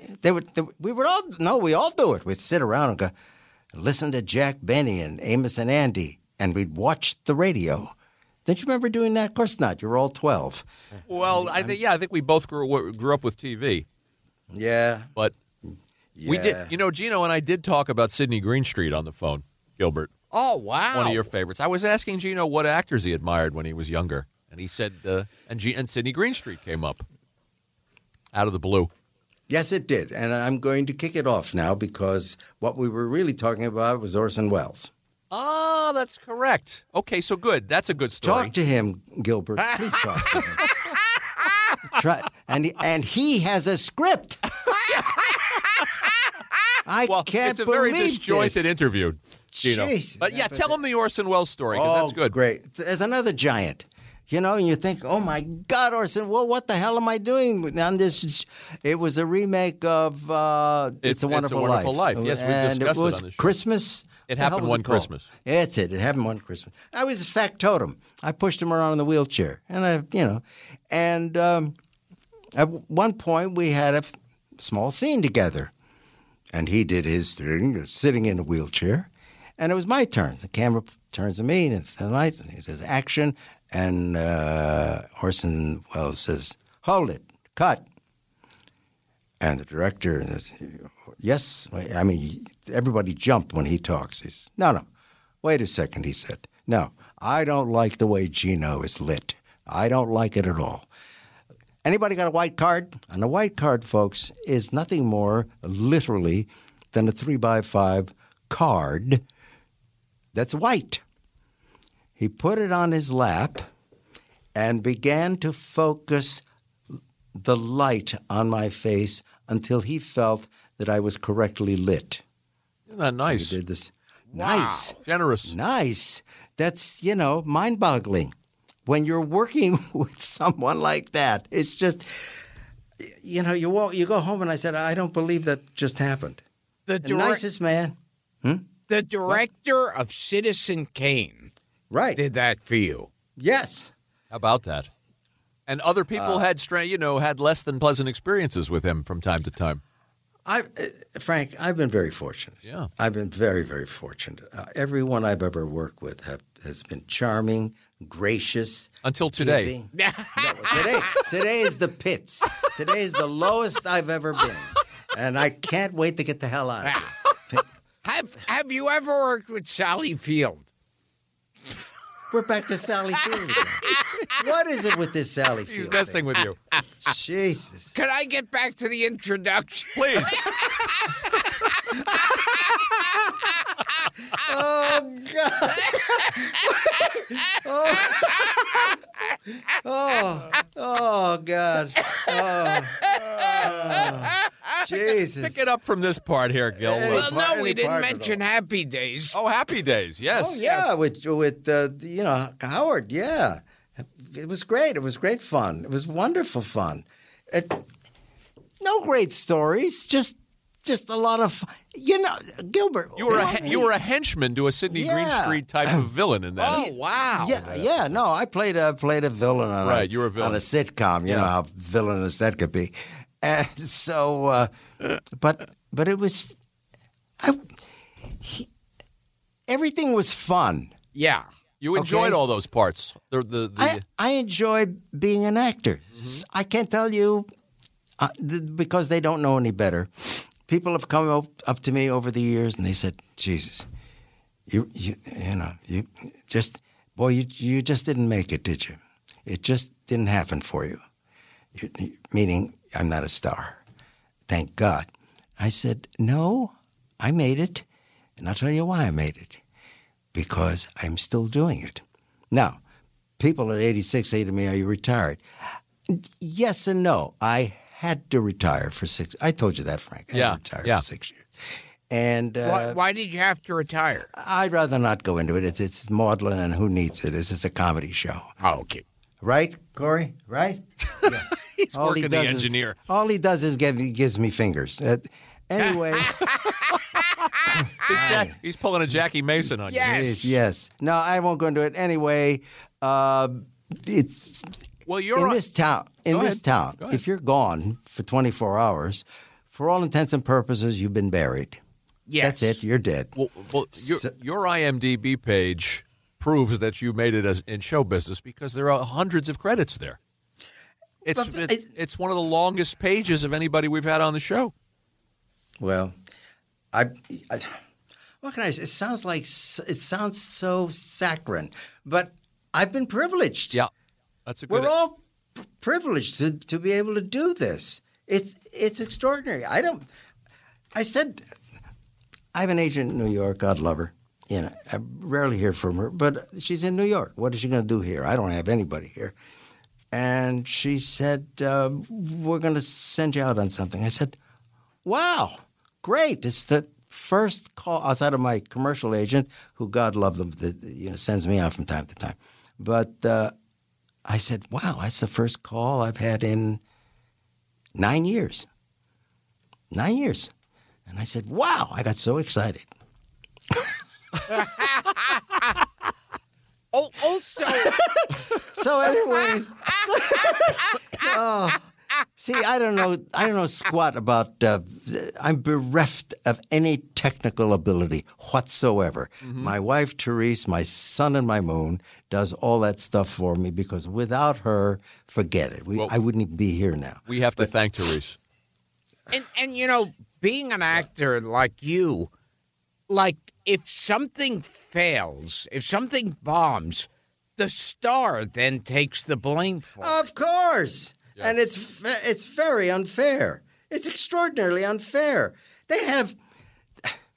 We all do it. We'd sit around and go, listen to Jack Benny and Amos and Andy, and we'd watch the radio. Don't you remember doing that? Of course not. You're all 12. Well, I think we both grew up with TV. Yeah. But we did. Gino and I did talk about Sidney Greenstreet on the phone, Gilbert. Oh, wow. One of your favorites. I was asking Gino what actors he admired when he was younger, and he said, and Sidney Greenstreet came up out of the blue. Yes, it did. And I'm going to kick it off now, because what we were really talking about was Orson Welles. Ah, that's correct. Okay, so good. That's a good story. Talk to him, Gilbert. Please talk to him. And he has a script. I can't it's a very believe disjointed this. interview, Gino. Jeez. But tell him the Orson Welles story, because that's good. Great. There's another giant. And you think, oh, my God, Orson, well, what the hell am I doing on this? It was a remake of It's a Wonderful Life. Yes, we discussed it on the show. Christmas. It happened one Christmas. That's it. It happened one Christmas. I was a factotum. I pushed him around in the wheelchair. And at one point we had a small scene together. And he did his thing, sitting in a wheelchair. And it was my turn. The camera turns to me, and he says, action. And Orson Welles says, hold it, cut. And the director says, yes. I mean, everybody jumped when he talks. He says, no, wait a second, he said. No, I don't like the way Gino is lit. I don't like it at all. Anybody got a white card? And a white card, folks, is nothing more literally than a 3x5 card that's white. He put it on his lap and began to focus the light on my face until he felt that I was correctly lit. Isn't that nice? He did this. Nice. Generous. Nice. That's, mind-boggling. When you're working with someone like that, it's just, you go home and I said, I don't believe that just happened. The nicest man. The director of Citizen Kane did that for you. Yes. How about that? And other people had less than pleasant experiences with him from time to time. Frank, I've been very fortunate. Yeah. I've been very, very fortunate. Everyone I've ever worked with has been charming, gracious. Until today. Today is the pits. Today is the lowest I've ever been. And I can't wait to get the hell out of here. Have you ever worked with Sally Field? We're back to Sally Field again. What is it with this Sally Field? He's messing with you. Jesus. Can I get back to the introduction? Please. Oh, God. Oh, God. Jesus. Pick it up from this part here, Gil. Well, no, we didn't part at mention Happy Days. Oh, Happy Days, yes. Oh, yeah, with Howard, yeah. It was great. It was great fun. It was wonderful fun. No great stories, just a lot of Gilbert. You were a henchman to a Sidney Greenstreet type of villain in that. Oh, wow. Yeah. No, I played a villain on you were a villain on a sitcom. You know how villainous that could be, and so, but it was, everything was fun. Yeah. You enjoyed all those parts. I enjoy being an actor. Mm-hmm. I can't tell you because they don't know any better. People have come up to me over the years and they said, "Jesus, you just didn't make it, did you? It just didn't happen for you." Meaning, I'm not a star. Thank God. I said, "No, I made it, and I'll tell you why I made it. Because I'm still doing it." Now, people at 86 say to me, "Are you retired?" Yes and no. I had to retire for 6. I told you that, Frank. I had to retire for 6 years. And why did you have to retire? I'd rather not go into it. It's maudlin, and who needs it? This is a comedy show. Oh, okay. Right, Corey? Right? Yeah. He's working the engineer. All he does is gives me fingers. Anyway. He's pulling a Jackie Mason on you. Yes. No, I won't go into it. Anyway, you're in this town. If you're gone for 24 hours, for all intents and purposes, you've been buried. Yes. That's it. You're dead. Well, your IMDb page proves that you made it in show business because there are hundreds of credits there. It's one of the longest pages of anybody we've had on the show. Well, what can I say? It sounds so saccharine, but I've been privileged. Yeah, that's a good. We're all privileged to be able to do this. It's extraordinary. I have an agent in New York. God love her. I rarely hear from her, but she's in New York. What is she going to do here? I don't have anybody here. And she said, "We're going to send you out on something." I said, "Wow, great! It's the first call outside of my commercial agent, who God love them, sends me out from time to time." But I said, "Wow, that's the first call I've had in 9 years." 9 years, and I said, "Wow!" I got so excited. So anyway, see, I don't know squat about. I'm bereft of any technical ability whatsoever. Mm-hmm. My wife Therese, my sun and my moon, does all that stuff for me because without her, forget it. I wouldn't even be here now. We have to thank Therese. And being an actor like you, if something fails, if something bombs, the star then takes the blame for it. Of course. Yes. And it's very unfair. It's extraordinarily unfair. They have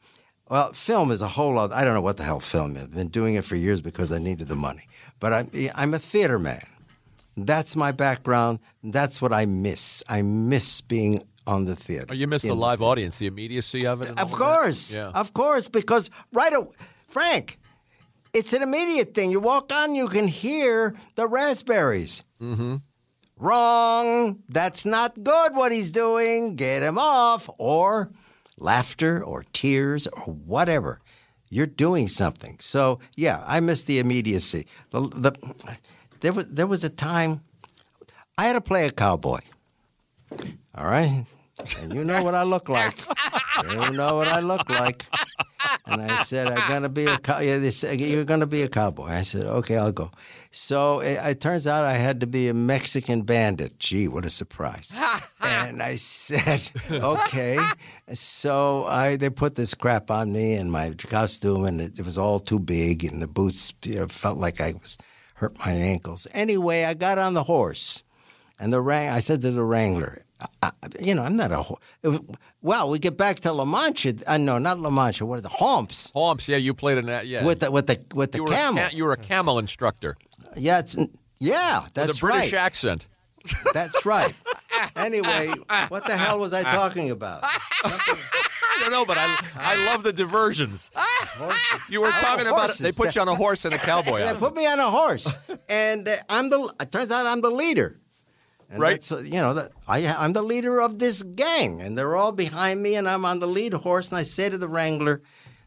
Well, film is a whole other. I don't know what the hell film is. I've been doing it for years because I needed the money. But I'm a theater man. That's my background. That's what I miss. I miss being on the theater. Oh, you miss the live audience, the immediacy of it? Of course. Yeah. Of course, because Frank, it's an immediate thing. You walk on, you can hear the raspberries. Mm-hmm. Wrong. That's not good what he's doing. Get him off. Or laughter or tears or whatever. You're doing something. So, yeah, I miss the immediacy. There was a time I had to play a cowboy. All right? And you know what I look like. You know what I look like. And I said, I'm going to be a cowboy. Yeah, they said, you're going to be a cowboy. I said, okay, I'll go. So it turns out I had to be a Mexican bandit. Gee, what a surprise. And I said, okay. So they put this crap on me and my costume, and it was all too big, and the boots felt like I was hurt my ankles. Anyway, I got on the horse, and I said to the wrangler, I'm not a horse. Well, we get back to La Mancha. No, not La Mancha. What is it? Homps. Homps. Yeah, you played in that. Yeah, with the camel. You were a camel instructor. Yeah, that's with a British right. accent. That's right. Anyway, what the hell was I talking about? I don't know, but I love the diversions. You were talking about they put you on a horse and a cowboy. They put me on a horse, and it turns out I'm the leader. And right. I'm the leader of this gang, and they're all behind me, and I'm on the lead horse. And I say to the wrangler,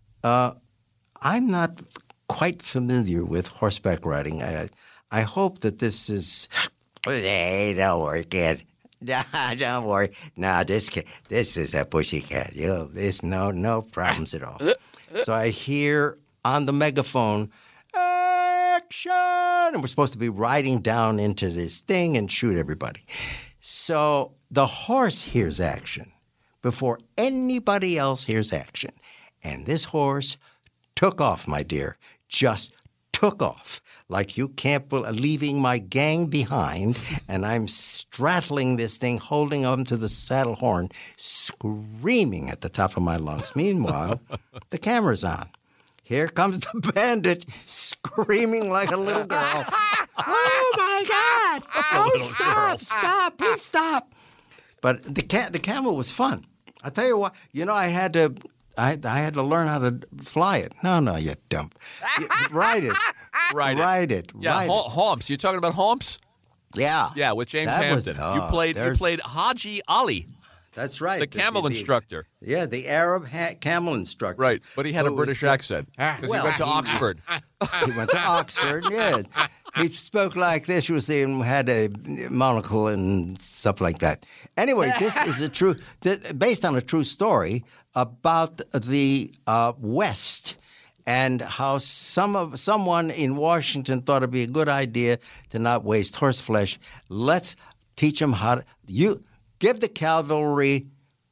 I'm not quite familiar with horseback riding. I hope that this is. Hey, don't worry, kid. No, don't worry. No, this is a pussycat. There's no problems at all. So I hear on the megaphone, action! And we're supposed to be riding down into this thing and shoot everybody. So the horse hears action before anybody else hears action. And this horse took off, my dear, just took off. Like you can't believe, leaving my gang behind, and I'm straddling this thing, holding on to the saddle horn, screaming at the top of my lungs. Meanwhile, the camera's on. Here comes the bandit, screaming like a little girl. Oh, my God! Oh, stop, please stop. But the camel was fun. I tell you what, I had to learn how to fly it. No, you dump. Ride it. Ride it. Yeah, Homps. You're talking about Homps? Yeah. Yeah, with James Hampton. You played Haji Ali. That's right. The camel instructor. Yeah, the Arab camel instructor. Right, but he had a British accent because he went to Oxford. He went to Oxford, yes. He spoke like this, you see, and had a monocle and stuff like that. Anyway, this is based on a true story about the West and how someone in Washington thought it'd be a good idea to not waste horse flesh. Let's teach them how to give the cavalry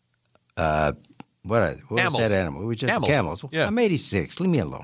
what was that animal? We just camels. Yeah. I'm 86. Leave me alone.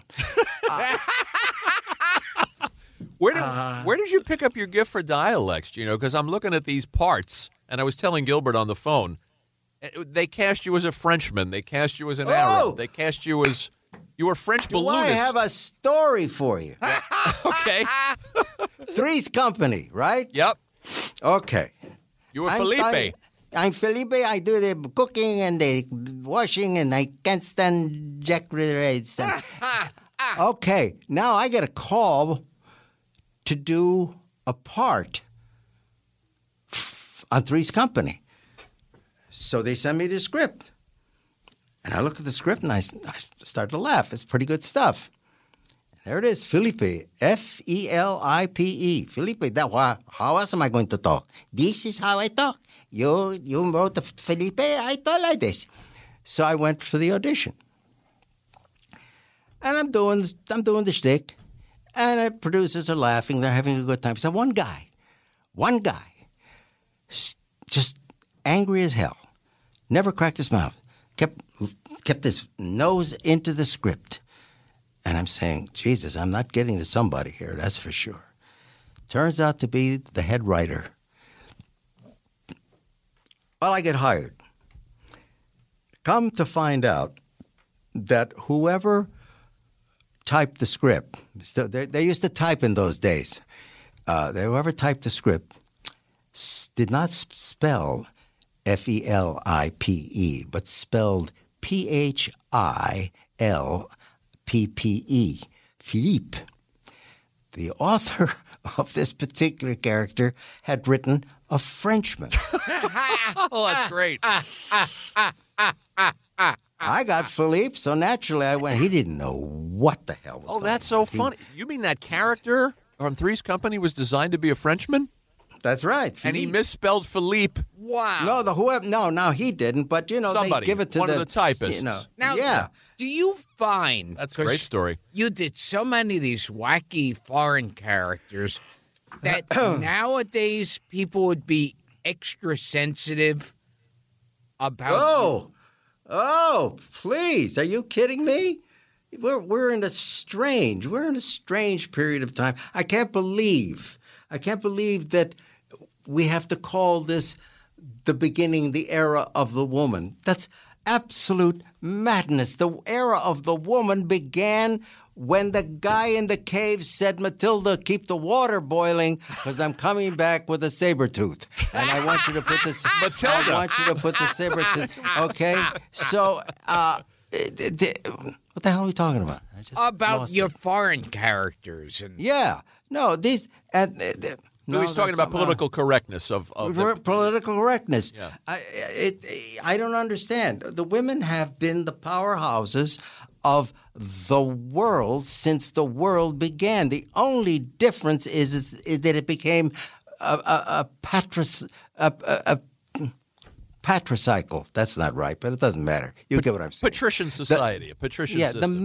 Where did you pick up your gift for dialects, Gino? Because I'm looking at these parts, and I was telling Gilbert on the phone, they cast you as a Frenchman. They cast you as an Arab. They cast you as... You were French balloonist. I have a story for you. Okay. Three's Company, right? Yep. Okay. You were Felipe. I'm Felipe. I do the cooking and the washing, and I can't stand Jack Riddles. Okay. Now I get a call to do a part on Three's Company. So they send me the script. And I look at the script and I start to laugh. It's pretty good stuff. There it is, Felipe, F-E-L-I-P-E. Felipe, how else am I going to talk? This is how I talk. You wrote the Felipe, I talk like this. So I went for the audition. And I'm doing the shtick. And the producers are laughing. They're having a good time. So one guy, just angry as hell, never cracked his mouth, kept his nose into the script. And I'm saying, Jesus, I'm not getting to somebody here, that's for sure. Turns out to be the head writer. Well, I get hired. Come to find out that whoever typed the script, they used to type in those days, whoever typed the script did not spell Felipe, but spelled Philppe, Philippe. The author of this particular character had written a Frenchman. Oh, that's great. I got Philippe, so naturally I went. He didn't know what the hell was going on. Oh, that's so funny. You mean that character on Three's Company was designed to be a Frenchman? That's right. And he misspelled Philippe. Wow. No, he didn't. But Somebody, they give it to one of the typists. Now, yeah. do you find That's a great story. You did so many of these wacky foreign characters that nowadays people would be extra sensitive about. Oh, please! Are you kidding me? We're in a strange period of time. I can't believe that we have to call this the beginning, the era of the woman. That's absolute madness. The era of the woman began when the guy in the cave said, "Matilda, keep the water boiling because I'm coming back with a saber tooth, and I want you to put this." Matilda. I want you to put the saber tooth. Okay, so what the hell are we talking about? I just About lost your it. foreign characters and Yeah, no, these. No, he's talking about political correctness of political correctness. Yeah. I don't understand. The women have been the powerhouses of the world since the world began. The only difference is that it became a patricycle. That's not right, but it doesn't matter. You get what I'm saying. patrician society, a patrician system. The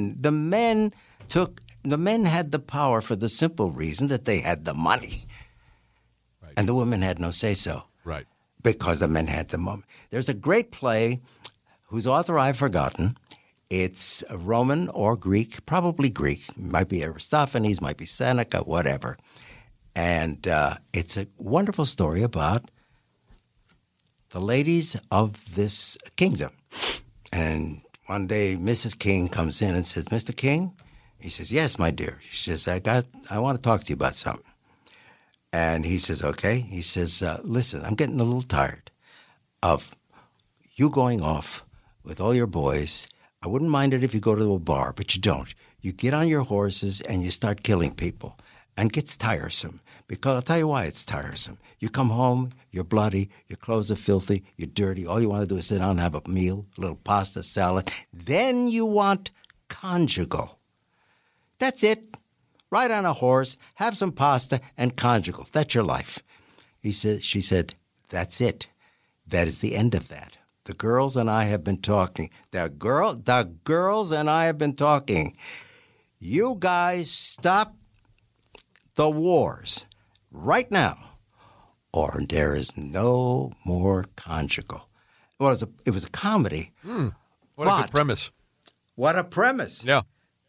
men had the power for the simple reason that they had the money. Right. And the women had no say-so. Right. Because the men had the money. There's a great play whose author I've forgotten. It's Roman or Greek, probably Greek. Might be Aristophanes, might be Seneca, whatever. And it's a wonderful story about the ladies of this kingdom. And one day Mrs. King comes in and says, "Mr. King?" He says, "Yes, my dear." She says, I want to talk to you about something. And he says, "Okay." He says, "Listen, I'm getting a little tired of you going off with all your boys. I wouldn't mind it if you go to a bar, but you don't. You get on your horses and you start killing people. And it gets tiresome. Because I'll tell you why it's tiresome. You come home, you're bloody, your clothes are filthy, you're dirty. All you want to do is sit down and have a meal, a little pasta, salad. Then you want conjugal. That's it. Ride on a horse, have some pasta, and conjugal. That's your life." She said, "That's it. That is the end of that. The girls and I have been talking. The girls and I have been talking. You guys stop the wars right now, or there is no more conjugal." Well, it was a comedy. What a good premise. What a premise. Yeah.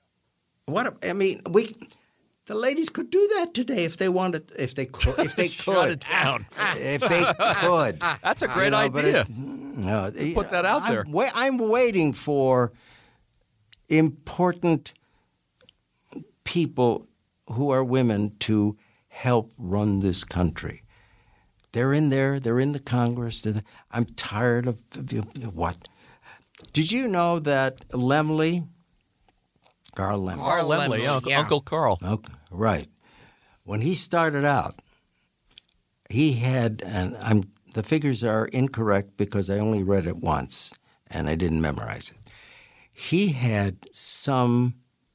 The ladies could do that today if they wanted, if they could. Shut it down. If they could. That's a great idea. Put that out there. I'm waiting for important people who are women to help run this country. They're in there. They're in the Congress. I'm tired of what? Did you know that Laemmle, Carl Laemmle. Carl Laemmle, yeah. Uncle Carl. Okay, right. When he started out, he had, and the figures are incorrect because I only read it once and I didn't memorize it. He had some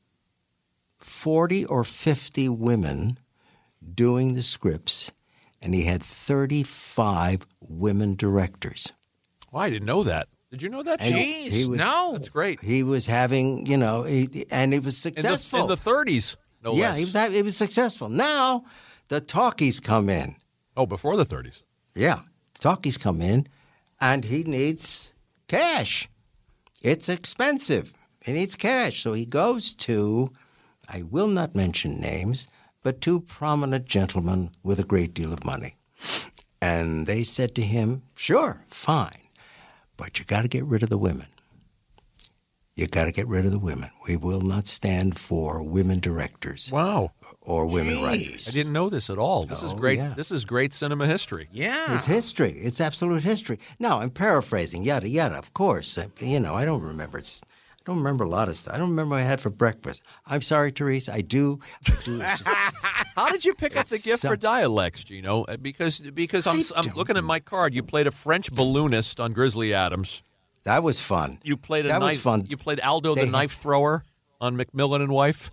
40 or 50 women doing the scripts, and he had 35 women directors. Well, I didn't know that. Did you know that? Jeez, no. That's great. He was having, and he was successful. In the 30s, no yeah, less. he was successful. Now the talkies come in. Oh, before the 30s. Yeah, talkies come in, and he needs cash. It's expensive. He needs cash. So he goes to, I will not mention names, but two prominent gentlemen with a great deal of money. And they said to him, "Sure, fine, but you got to get rid of the women." You got to get rid of the women. We will not stand for women directors Wow. or women Jeez. writers. I didn't know this at all. This is great. yeah. This is great cinema history. Yeah. It's history. It's absolute history. Now, I'm paraphrasing, yada, yada, of course. I don't remember. I don't remember a lot of stuff. I don't remember what I had for breakfast. I'm sorry, Therese. I do. It's just, How did you pick up the gift for dialects, Gino? Because I'm looking at my card. You played a French balloonist on Grizzly Adams. that was fun. You played That was fun. You played Aldo the knife thrower on Macmillan and Wife.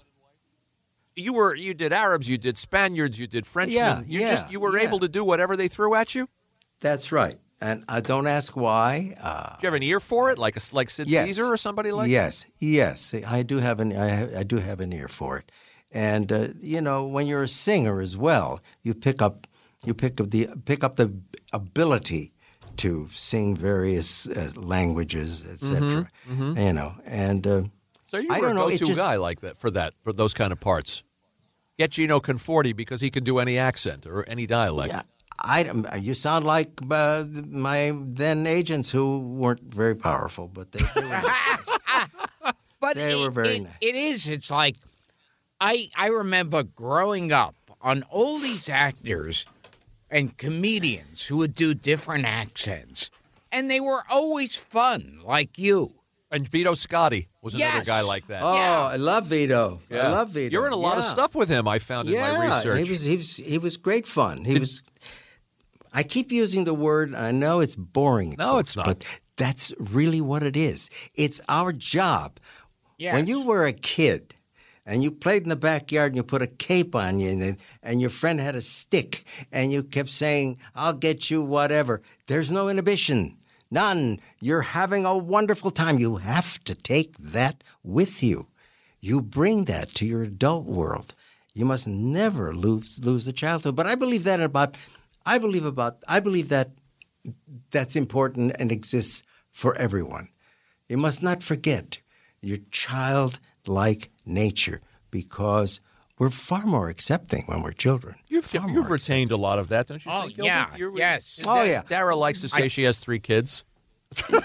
You did Arabs, you did Spaniards, you did Frenchmen. You were able to do whatever they threw at you. That's right. And I don't ask why. Do you have an ear for it, like Sid Yes. Caesar or somebody like? Yes. I do have I do have an ear for it. And when you're a singer as well, you pick up the ability to sing various languages, etc. And So you I were don't a know, it go-to just- guy like that for those kind of parts. Get Gino Conforti because he can do any accent or any dialect. yeah, you sound like my then agents who weren't very powerful, but they were nice. But They were very nice. It is. It's like I remember growing up on all these actors and comedians who would do different accents, and they were always fun, like you. And Vito Scotti was another Yes. guy like that. Oh, Yeah. I love Vito. Yeah. I love Vito. You're in a lot of Yeah. stuff with him. I found in my research. he was great fun. I keep using the word. I know it's boring. No, folks, it's not. But that's really what it is. It's our job. Yes. When you were a kid and you played in the backyard and you put a cape on you and your friend had a stick and you kept saying, "I'll get you whatever." There's no inhibition. None. You're having a wonderful time. You have to take that with you. You bring that to your adult world. You must never lose the childhood. But I believe that that's important and exists for everyone. You must not forget your childlike nature because we're far more accepting when we're children. You've retained a lot of that, don't you? Oh, think, Gilbert? yeah. Yes. Oh, yeah. Dara likes to say she has 3 kids. There's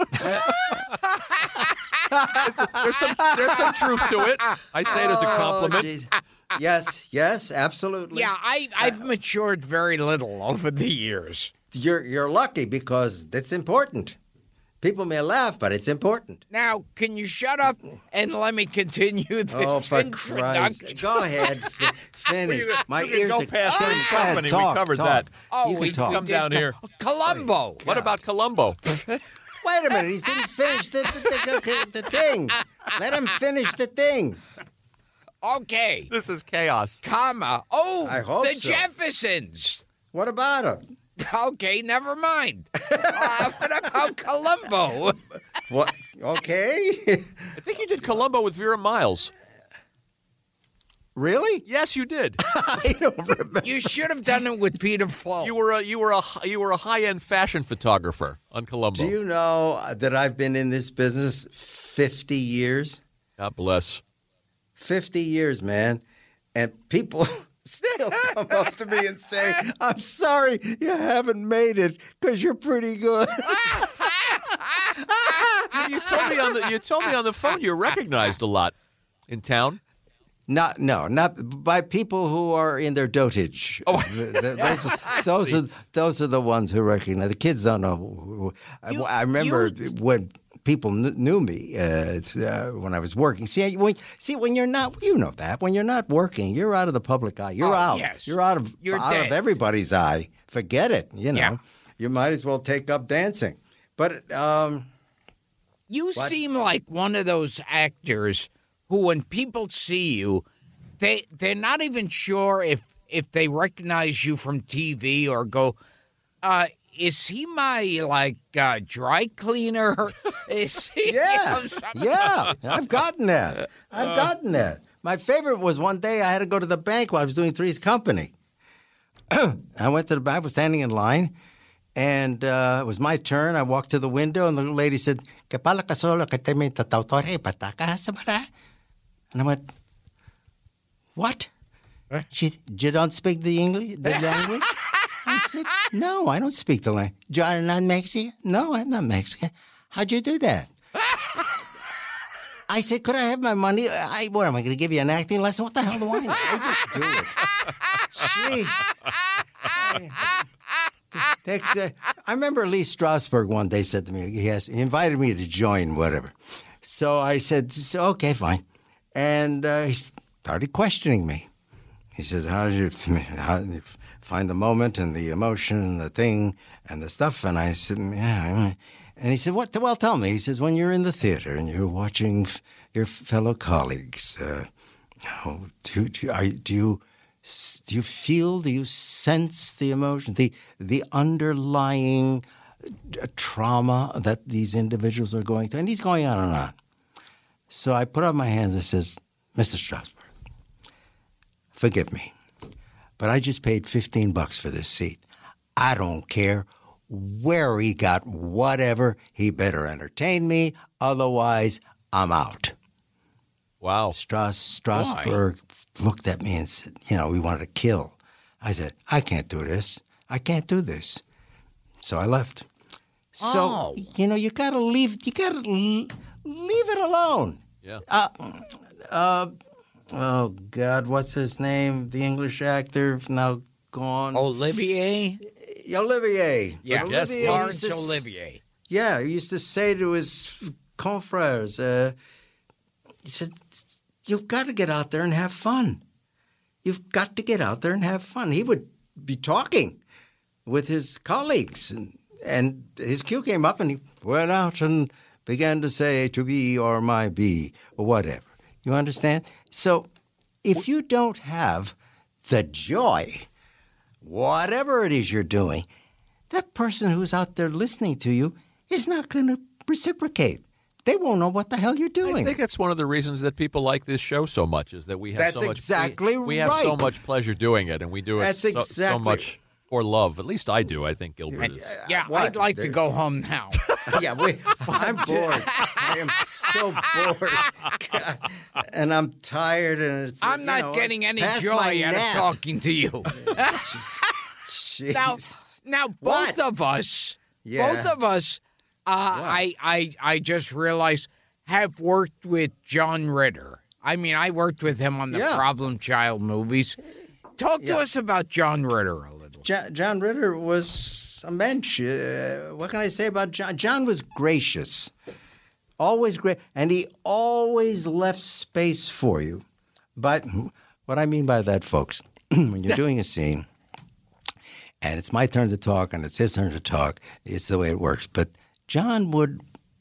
some truth to it. I say it as a compliment. geez. Yes, absolutely. Yeah, I've matured very little over the years. You're lucky because it's important. People may laugh, but it's important. Now, can you shut up and let me continue this Oh, for introduction? Christ. Go ahead. Finish. My you can ears go are past killing. Three's Go ahead, Company. We talk, covered talk. that. Oh, You we can talk. Come down here. Columbo. What about Columbo? Wait a minute. He didn't finish the thing. Let him finish the thing. Okay, This is chaos. comma. Oh, I hope the so. Jeffersons. What about him? Okay, never mind. What about Columbo? What? Okay. I think you did Columbo with Vera Miles. Really? Yes, you did. I don't remember. You should have done it with Peter Falk. You were a high-end fashion photographer on Columbo. Do you know that I've been in this business 50 years? God bless. 50 years, man. And people still come up to me and say, "I'm sorry you haven't made it because you're pretty good." You told me on the phone you're recognized a lot in town. Not by people who are in their dotage. Oh. Those are the ones who recognize. The kids don't know. I remember when people knew me when I was working. When you're not, you know that when you're not working, you're out of the public eye. You're out. Yes. You're out of dead. everybody's eye. Forget it. Yeah. You might as well take up dancing. But You seem like one of those actors who, when people see you, they're not even sure if they recognize you from TV or go, is he my dry cleaner? Is he? Yeah, something? yeah, I've gotten that. My favorite was one day I had to go to the bank while I was doing Three's Company. I went to the bank, I was standing in line, and it was my turn. I walked to the window, and the lady said, "Que pala ka solo que te me tatautore pataka sa bala?" And I went, "What?" She said, "You don't speak the language?" I said, "No, I don't speak the language." "You are not Mexican?" "No, I'm not Mexican." "How'd you do that?" I said, could I have my money? What, am I going to give you an acting lesson? What the hell do I know? I just do it. Jeez. I remember Lee Strasberg one day said to me, he invited me to join whatever. So I said, okay, fine. And he started questioning me. He says, how did you find the moment and the emotion and the thing and the stuff? And I said, yeah. And he said, what? Well, tell me. He says, when you're in the theater and you're watching your fellow colleagues, do you feel, do you sense the emotion, the underlying trauma that these individuals are going through? And he's going on and on. So I put up my hands and says, Mr. Strasberg, forgive me, but I just paid $15 for this seat. I don't care where he got whatever. He better entertain me. Otherwise, I'm out. Wow. Strasberg looked at me and said, we wanted to kill. I said, I can't do this. I can't do this. So I left. So, you got to leave. You got to leave it alone. Yeah. Oh, God, what's his name? The English actor now gone. Olivier? Olivier. Yeah, Laurence Olivier. Yeah, he used to say to his confrères, he said, you've got to get out there and have fun. You've got to get out there and have fun. He would be talking with his colleagues, and his cue came up, and he went out and began to say, to be or my be, or whatever. You understand? So if you don't have the joy, whatever it is you're doing, that person who's out there listening to you is not going to reciprocate. They won't know what the hell you're doing. I think that's one of the reasons that people like this show so much is that we have that's so much. Exactly we have so much pleasure doing it, and we do it so much for love. At least I do. I think Gilbert is. Yeah, I'd like to go home now. Yeah, I'm bored. I am so bored. God. And I'm tired. And I'm not getting any joy out of talking to you. Now both of us, I just realized, have worked with John Ritter. I mean, I worked with him on the Problem Child movies. Talk to us about John Ritter a little. John Ritter was a mensch. What can I say about John? John was gracious, always great, and he always left space for you. But what I mean by that, folks, when you're doing a scene, and it's my turn to talk and it's his turn to talk, it's the way it works. But John would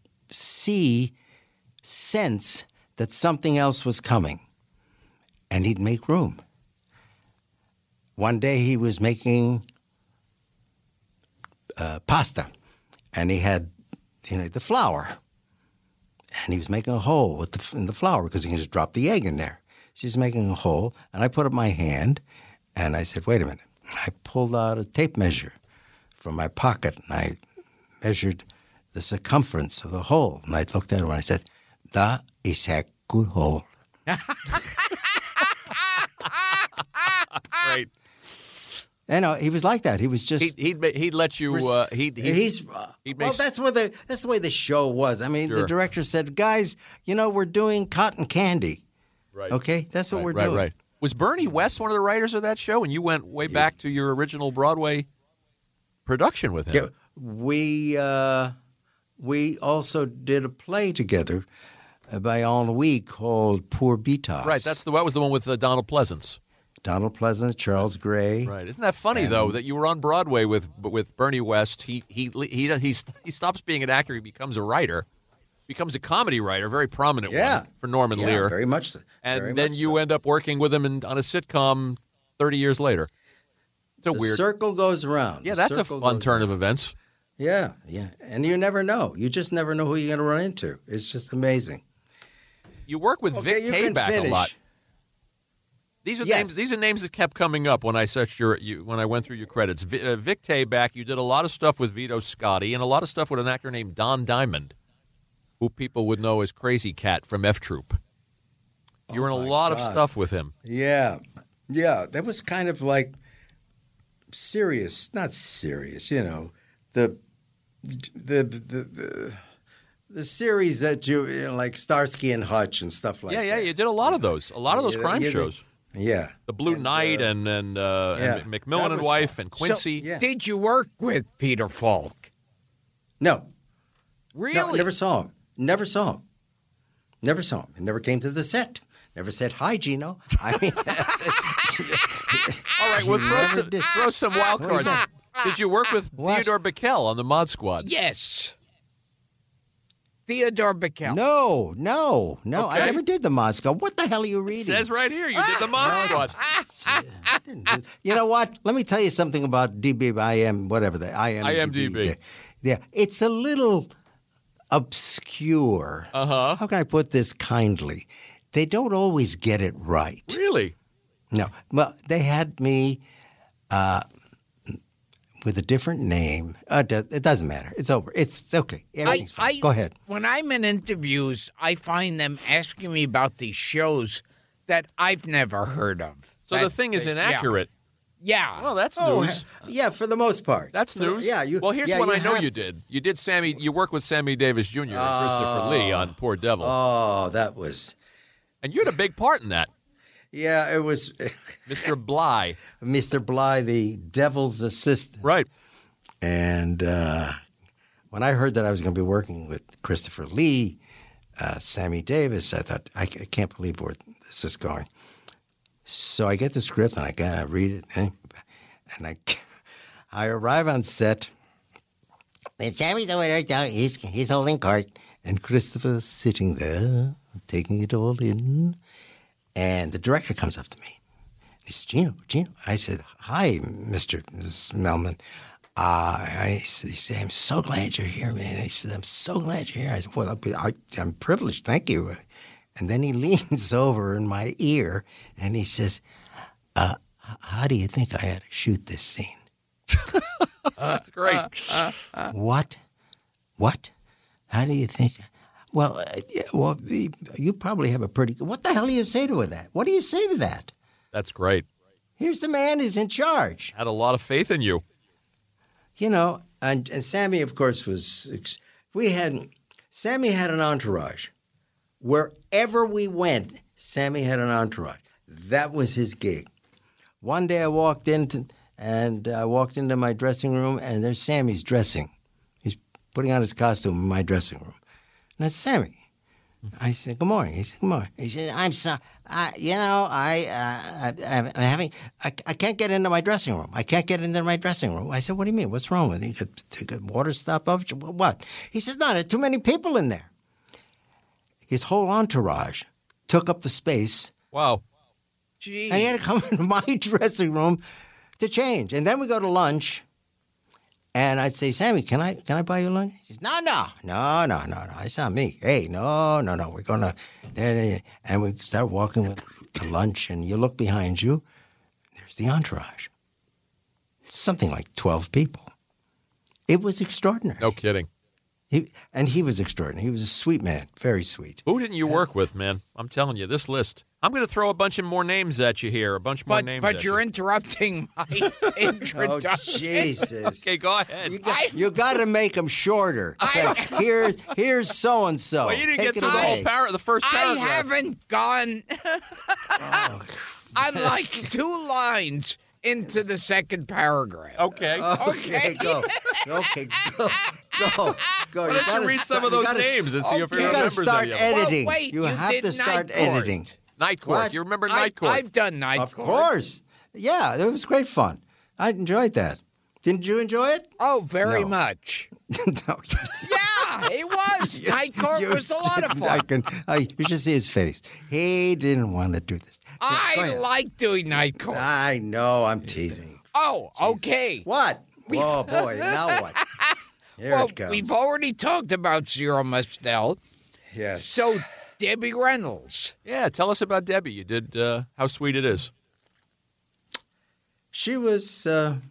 sense that something else was coming, and he'd make room. One day he was making pasta, and he had the flour, and he was making a hole in the flour because he can just drop the egg in there. She's making a hole, and I put up my hand, and I said, wait a minute. I pulled out a tape measure from my pocket, and I measured the circumference of the hole. And I looked at him and I said, that is a good hole. Great. He was like that. He was just he'd let you. Well, that's the way the show was. I mean, the director said, "Guys, we're doing cotton candy." Right. Okay, that's what we're doing. Right. Was Bernie West one of the writers of that show? And you went way back to your original Broadway production with him. Yeah, we also did a play together by Ennui called Poor Bitas. Right. That was the one with Donald Pleasance. Donald Pleasance, Charles Gray. Right. Isn't that funny though that you were on Broadway with Bernie West? He stops being an actor. He becomes a writer, becomes a comedy writer, very prominent one for Norman Lear. Very much so. And then you end up working with him on a sitcom 30 years later. It's weird. The circle goes around. Yeah, that's a fun turn of events. Yeah. And you never know. You just never know who you're going to run into. It's just amazing. You work with Vic Tayback a lot. These are names that kept coming up when I searched when I went through your credits. Vic Tayback, you did a lot of stuff with Vito Scotti and a lot of stuff with an actor named Don Diamond, who people would know as Crazy Cat from F Troop. You were in a lot of stuff with him. Yeah. That was kind of like serious, not serious. The The series that like Starsky and Hutch and stuff like that. Yeah, you did a lot of those. A lot of those crime shows. Yeah. The Blue Knight and Macmillan and Wife and Quincy. So, yeah. Did you work with Peter Falk? No. Really? No, never saw him. Never saw him. Never saw him. He never came to the set. Never said, hi, Gino. I mean, all right, well, throw some wild cards. Did you work with Theodore Bickel on the Mod Squad? Yes. Theodore Bickel. No. Okay. I never did the Mod Squad. What the hell are you reading? It says right here you did the Mod Squad. You know what? Let me tell you something about IMDb. Yeah, it's a little obscure. Uh-huh. How can I put this kindly? They don't always get it right. Really? No. Well, they had me with a different name. It doesn't matter. It's over. It's okay. Everything's fine. Go ahead. When I'm in interviews, I find them asking me about these shows that I've never heard of. So the thing is inaccurate. Yeah. Well, that's news. Yeah, for the most part. That's news. Yeah. Well, here's what I know you did. You did Sammy. You worked with Sammy Davis Jr. and Christopher Lee on Poor Devil. Oh, that was. And you had a big part in that. Yeah, it was. Mr. Bly. Mr. Bly, the devil's assistant. Right. And when I heard that I was going to be working with Christopher Lee, Sammy Davis, I thought, I can't believe where this is going. So I get the script and I gotta read it, and I arrive on set, and Sammy's over there, he's holding court, and Christopher's sitting there, taking it all in, and the director comes up to me. He says, Gino. I said, hi, Mr. Melman. He said, I'm so glad you're here, man. He said, I'm so glad you're here. I said, well, I'm privileged, thank you. And then he leans over in my ear and he says, how do you think I had to shoot this scene? That's great. What? How do you think? Well, you probably have a pretty good. What the hell do you say to that? What do you say to that? That's great. Here's the man who's in charge. Had a lot of faith in you. You know, and Sammy, of course, Sammy had an entourage. Wherever we went, Sammy had an entourage. That was his gig. One day I walked into my dressing room, and there's Sammy's dressing. He's putting on his costume in my dressing room. And I said, Sammy. I said, good morning. He said, good morning. He said, I'm sorry. I can't get into my dressing room. I said, what do you mean? What's wrong with you? You got water stopped up? What? He says, no, there's too many people in there. His whole entourage took up the space. Wow. Jeez. And he had to come into my dressing room to change. And then we go to lunch. And I'd say, Sammy, can I buy you lunch? He says, no. It's not me. Hey, no. We're going to. And we start walking to lunch. And you look behind you. There's the entourage. Something like 12 people. It was extraordinary. No kidding. He was extraordinary. He was a sweet man, very sweet. Who didn't you work with, man? I'm telling you, this list. I'm going to throw a bunch of more names at you here. But you're interrupting my introduction. Oh, Jesus. Okay, go ahead. You got to make them shorter. Here's so and so. Well, you didn't get through the whole the first paragraph. I haven't gone. I'm like 2 lines into the second paragraph. Okay. Go. Why don't you read some of those names and see if he remembers any of them? You got to start editing. Well, wait, you have to start editing. Night Court. What? You remember Night Court? I've done Night Court. Of course. Yeah, it was great fun. I enjoyed that. Didn't you enjoy it? Oh, very much. No. Yeah, it was. Night Court was a lot of fun. You should see his face. He didn't want to do this. I like doing Night Court. I know. I'm teasing. Oh, okay. What? Oh, boy. Now what? Here it comes. We've already talked about Zero Mostel. Yes. So, Debbie Reynolds. Yeah, tell us about Debbie. You did How Sweet It Is. She was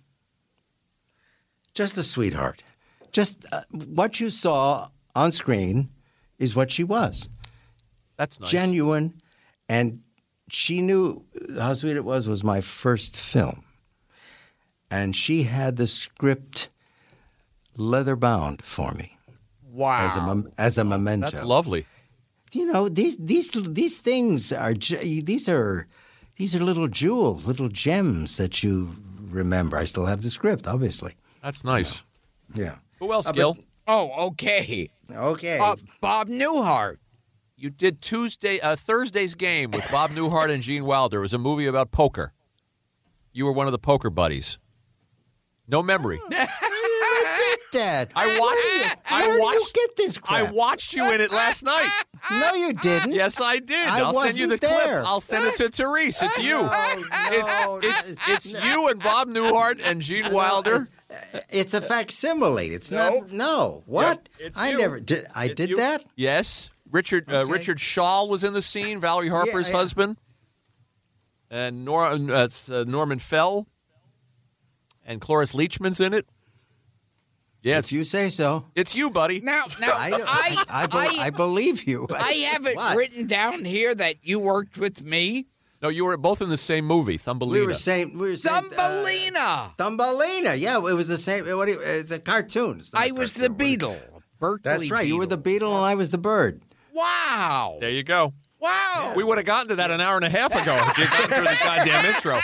just a sweetheart. Just what you saw on screen is what she was. That's nice. Genuine. And she knew How Sweet It Was my first film. And she had the script leather bound for me. Wow. as a memento. That's lovely. You know, these things are these are little jewels, little gems that you remember. I still have the script, obviously. That's nice. Yeah. Who else, Gil? Oh, okay. Okay. Bob Newhart. You did Thursday's Game with Bob Newhart and Gene Wilder. It was a movie about poker. You were one of the poker buddies. No memory. Dad, I watched. Where did you get this crap? I watched you in it last night. No, you didn't. Yes, I did. I I'll send you the wasn't there. clip. I'll send it to Therese. It's you. No, It's you and Bob Newhart and Gene Wilder. It's a facsimile. It's not. No. What? It's I you. never did. I It's did you. that. Yes. Richard Shaw was in the scene. Valerie Harper's Yeah. husband. And Norman Fell. And Cloris Leachman's in it. Yeah, If you say so. it's you, buddy. Now, I believe you. I have it What? written down here that you worked with me. No, you were both in the same movie, Thumbelina. We were saying. Thumbelina. Thumbelina. Yeah, it was the same. It's a cartoon. It's not I a was the cartoon. beetle. Berkeley That's right. You were the Beetle. beetle and I was the bird. Wow. There you go. Wow. We would have gotten to that an hour and a half ago if you got through the goddamn intro.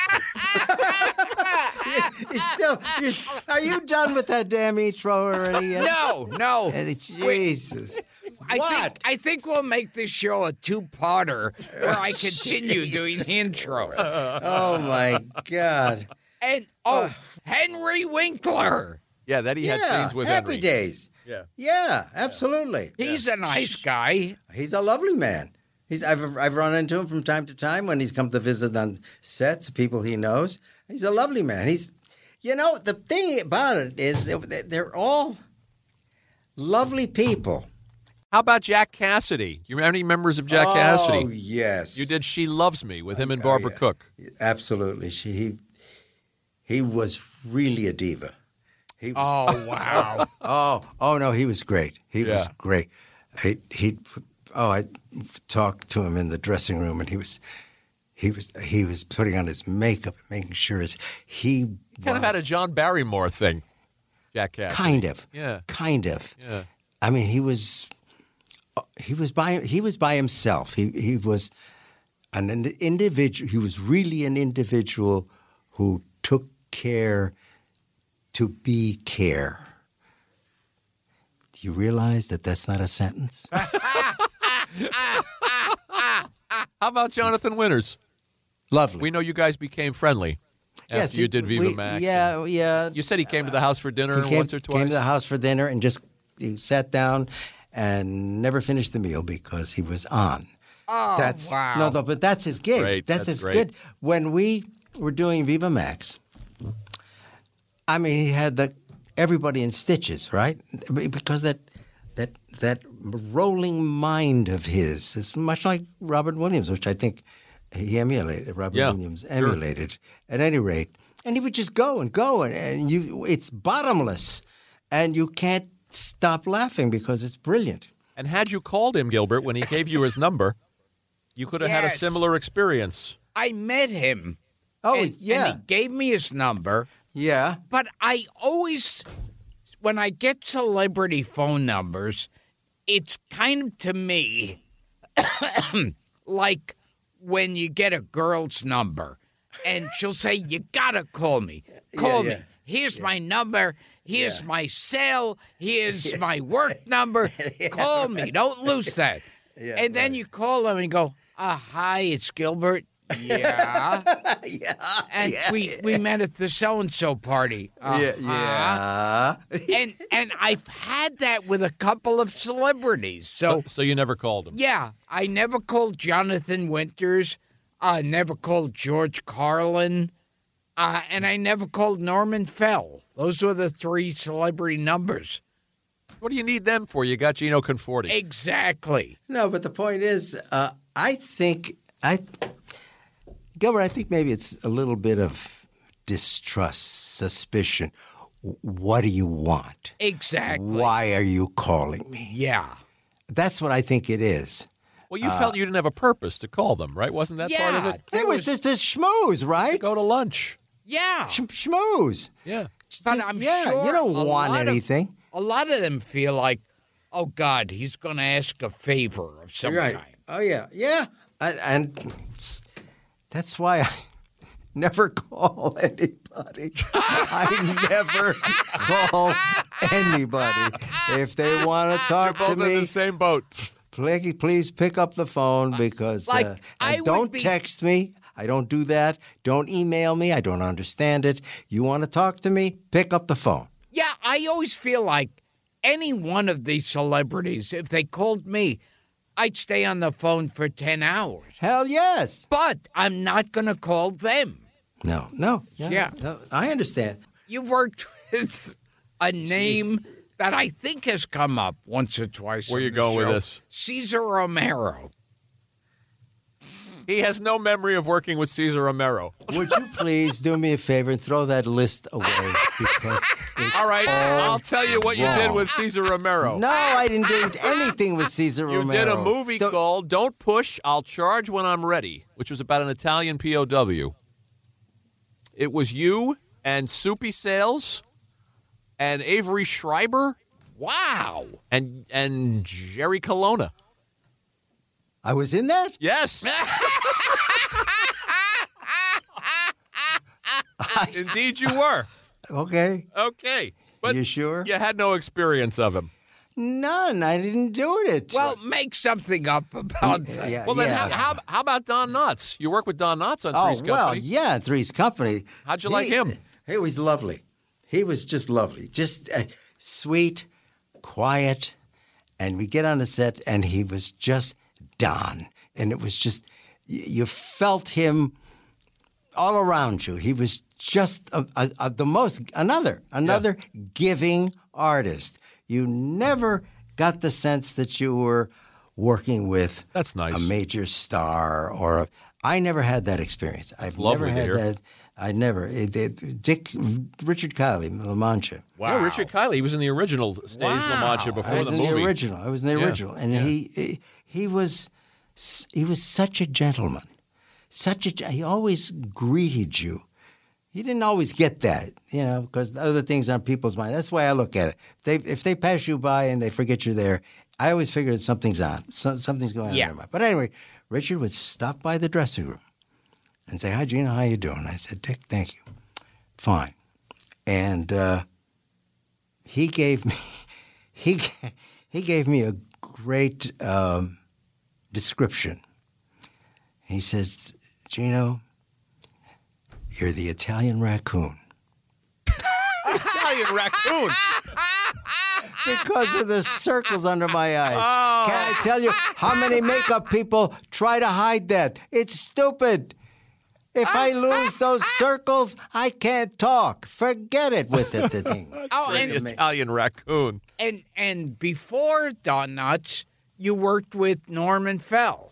Are you done with that damn intro already? Yet? No. Jesus. I think we'll make this show a two-parter where I continue doing the intro. Oh my God. And Henry Winkler. Yeah, that he had scenes with Happy Henry. Days. Yeah. Yeah, absolutely. He's a nice guy. He's a lovely man. I've run into him from time to time when he's come to visit on sets, people he knows. He's a lovely man. The thing about it is they're all lovely people. How about Jack Cassidy? Do you remember any members of Jack Cassidy? Oh, yes. You did She Loves Me with him and Barbara yeah. Cook. Absolutely. He was really a diva. He was, Oh, wow. oh no, he was great. He was Yeah. great. I talked to him in the dressing room, and he was putting on his makeup and making sure he Kind of had a John Barrymore thing, Jack Cassidy. kind of. Yeah. Yeah. I mean, he was by himself. He was an individual. He was really an individual who took care to be care. Do you realize that that's not a sentence? How about Jonathan Winters? Lovely. We know you guys became friendly after you did Viva Max. Yeah. You said he came to the house for dinner He once or twice? came to the house for dinner and just he sat down and never finished the meal because he was on. Oh, wow. No, but that's his gig. Great, That's that's his great. gig. When we were doing Viva Max, I mean, he had everybody in stitches, right? Because that rolling mind of his is much like Robert Williams, which I think he emulated. Robert Williams emulated, at any rate. And he would just go and go, and it's bottomless, and you can't stop laughing because it's brilliant. And had you called him, Gilbert, when he gave you his number, you could have had a Yes. similar experience. I met him. Oh, and he gave me his number. Yeah. But I always, when I get celebrity phone numbers, it's kind of to me like when you get a girl's number and she'll say, you got to call me. Call me. Here's my number. Here's my cell. Here's my work number. Call me. Don't lose that. And then you call them and go, hi, it's Gilbert. Yeah. And we met at the so-and-so party. Yeah. And I've had that with a couple of celebrities. So you never called him? yeah, I never called Jonathan Winters. I never called George Carlin. And I never called Norman Fell. Those were the three celebrity numbers. What do you need them for? You got Gino Conforti. Exactly. No, but the point is, Gilbert, I think maybe it's a little bit of distrust, suspicion. What do you want? Exactly. Why are you calling me? Yeah. That's what I think it is. Well, you felt you didn't have a purpose to call them, right? Wasn't that part of it? It was just a schmooze, right? Go to lunch. Yeah. Schmooze. Yeah. But Just- I'm yeah, sure you don't a want lot of- anything. A lot of them feel like, Oh, God, he's going to ask a favor of some Right. kind. Oh, yeah. Yeah. And that's why I never call anybody. I never call anybody. If they want to talk Both to in me, the same boat. please pick up the phone because Like, and I would don't be- text me. I don't do that. Don't email me. I don't understand it. You want to talk to me? Pick up the phone. Yeah, I always feel like any one of these celebrities, if they called me, I'd stay on the phone for 10 hours. Hell yes. But I'm not going to call them. No. Yeah. No, I understand. You've worked with a name that I think has come up once or twice. Where on you the going with show. this? Cesar Romero. He has no memory of working with Cesar Romero. Would you please do me a favor and throw that list away because it's All right, I'll tell you what you did wrong. with Cesar Romero. No, I didn't do anything with Cesar You Romero. did a movie called Don't Push, I'll Charge When I'm Ready, which was about an Italian POW. It was you and Soupy Sales and Avery Schreiber Wow. and Jerry Colonna. I was in that? Yes. Indeed you were. Okay. Okay. But You sure? you had no experience of him. None. I didn't do it. Well, make something up about that. yeah, Well, then yeah. how about Don Knotts? You work with Don Knotts on Oh, Three's Company. well, yeah, Three's Company. How'd you like him? He was lovely. He was just lovely. Just sweet, quiet. And we get on the set, and he was just Don. And it was just, you felt him all around you. He was just another giving artist. You never got the sense that you were working with That's nice. a major star I never had that experience. I've lovely never to had hear. that. I never. Richard Kiley, La Mancha. Wow. Yeah, Richard Kiley. He was in the original stage La Mancha I before was the in movie. the original. I was in the Yeah. original, and he was such a gentleman. He always greeted you. He didn't always get that, because other things on people's mind. That's the way I look at it. If they pass you by and they forget you're there, I always figure that something's on. Something's going on in their mind. But anyway, Richard would stop by the dressing room and say, "Hi, Gina, how you doing?" I said, "Dick, thank you. Fine." And he gave me a great description. He says, "Gino, you're the Italian raccoon." Italian raccoon. Because of the circles under my eyes. Can I tell you how many makeup people try to hide that? It's stupid. If I lose those circles, I can't talk. Forget it with the thing. Oh, The Italian raccoon. and before Don Knotts, you worked with Norman Fell.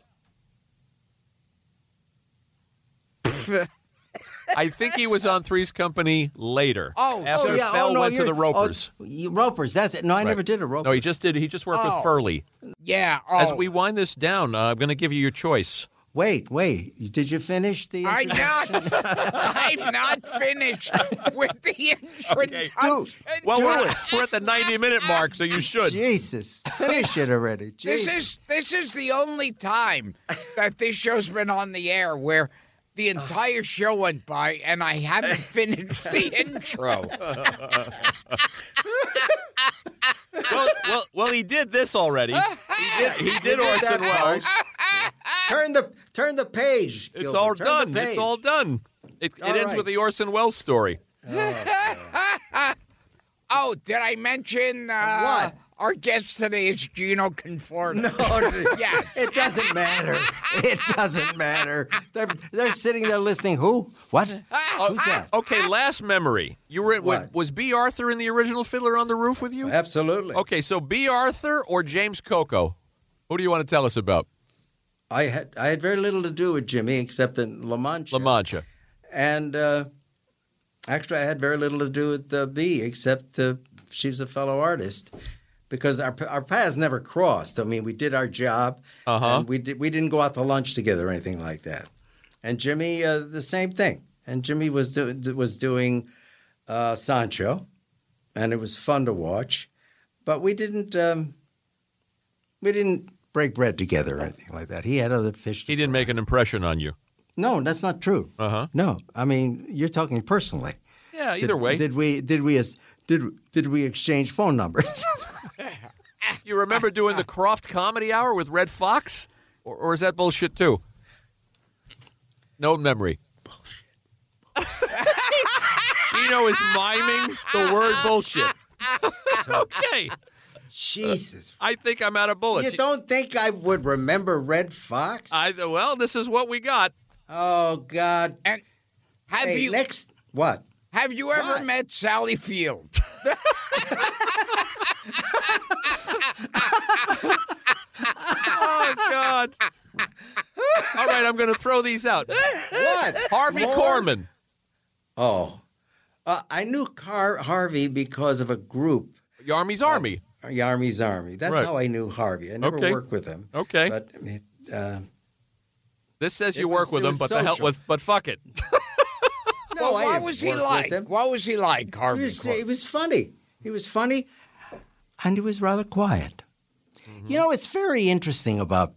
I think he was on Three's Company later. Oh, after Fell went to the Ropers. Ropers, that's it. No, I never Right. did a Roper. No, he just did. He just worked with Furley. Yeah. As we wind this down, I'm going to give you your choice. Wait. Did you finish the I'm not finished with the introduction. Well, we're at the 90-minute mark, so you should. Jesus. Finish it already. Jesus. This is the only time that this show's been on the air where the entire show went by and I haven't finished the intro. Well, he did this already. He did Orson Welles. Turn the page. It's Gilbert. all Turn done. the page. It's all done. It All ends right. with the Orson Welles story. Oh, did I mention What? Our guest today is Gino Conforto. No, Yes. it doesn't matter. It doesn't matter. They're sitting there listening. Who? What? Who's that? Okay, last memory. You were What? was B. Arthur in the original Fiddler on the Roof with you? Absolutely. Okay, so B. Arthur or James Coco? Who do you want to tell us about? I had very little to do with Jimmy except in La Mancha. La Mancha. And actually, I had very little to do with B except she was a fellow artist. Because our paths never crossed. I mean, we did our job, and we didn't go out to lunch together or anything like that. And Jimmy, the same thing. And Jimmy was doing Sancho, and it was fun to watch. But we didn't We didn't break bread together or anything like that. He had other fish. He didn't make an impression on you. No, that's not true. Uh-huh. No, I mean you're talking personally. Yeah, either way. Did we exchange phone numbers? You remember doing the Croft Comedy Hour with Red Fox? Or is that bullshit too? No memory. Gino is miming the word bullshit. Okay. Jesus. I think I'm out of bullets. You don't think I would remember Red Fox? Well, this is what we got. Oh, God. And have you next what? Have you ever What? met Sally Field? Oh, God. All right, I'm going to throw these out. What? Harvey More? Korman. Oh. I knew Harvey because of a group. Yarmy's Army. Yarmy's Army. That's Right. how I knew Harvey. I never Okay. worked with him. Okay. But This says It you was- work with it him, was but the hell social. with, but fuck it. no, I what didn't was he work with like? him. What was he like, Harvey? He was funny. He was funny, and he was rather quiet. Mm-hmm. You know, it's very interesting about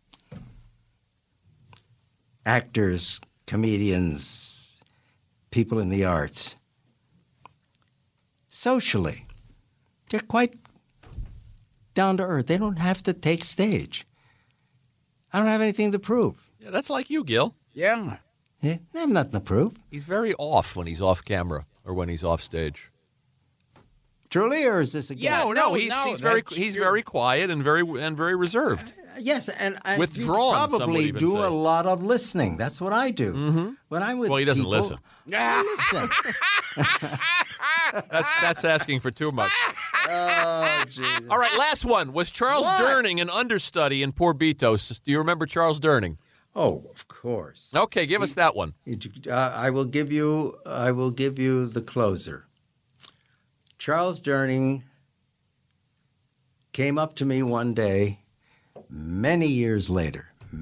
actors, comedians, people in the arts. Socially, they're quite down to earth. They don't have to take stage. I don't have anything to prove. Yeah, that's like you, Gil. Yeah. Yeah, I have nothing to prove. He's very off when he's off camera or when he's off stage. Truly, or is this a Yeah, game? no, he's that's- very quiet and very reserved. Yes, and Withdrawn, you some would probably even do say. a lot of listening. That's what I do. Mm-hmm. When I'm with Well, he doesn't people, listen. I listen. That's asking for too much. Oh, Jesus. All right, last one. Was Charles What? Durning an understudy in Poor Betos? Do you remember Charles Durning? Oh, of course. Okay, give us that one. I will give you the closer. Charles Durning came up to me one day, many years later.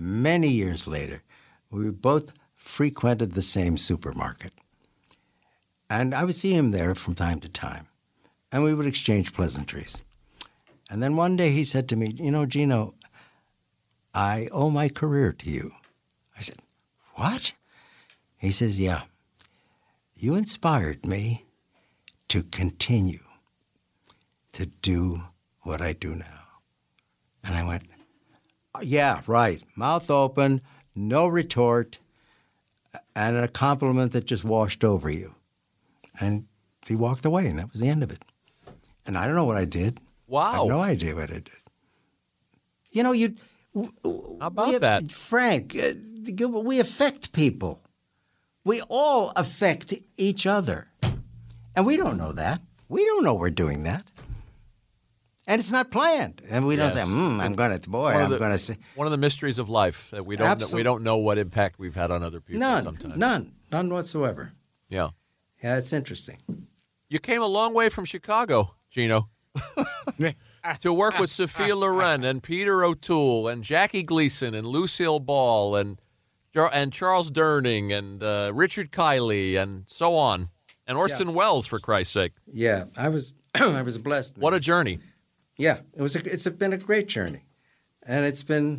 We both frequented the same supermarket. And I would see him there from time to time. And we would exchange pleasantries. And then one day he said to me, "You know, Gino, I owe my career to you." I said, "What?" He says, "Yeah. You inspired me to continue to do what I do now." And I went, "Yeah, right. Mouth open, no retort, and a compliment that just washed over you." And he walked away, and that was the end of it. And I don't know what I did. Wow. I have no idea what I did. You know, How about that? Frank, Gilbert, we affect people. We all affect each other. And we don't know that. We don't know we're doing that. And it's not planned. And we don't say, I'm going to say. One of the mysteries of life that we don't know what impact we've had on other people sometimes. None whatsoever. Yeah. Yeah, it's interesting. You came a long way from Chicago, Gino, to work with Sophia Loren and Peter O'Toole and Jackie Gleason and Lucille Ball and Charles Durning and Richard Kiley and so on, and Orson Welles, for Christ's sake. Yeah, I was I was blessed. What a journey! Yeah, it's been a great journey, and it's been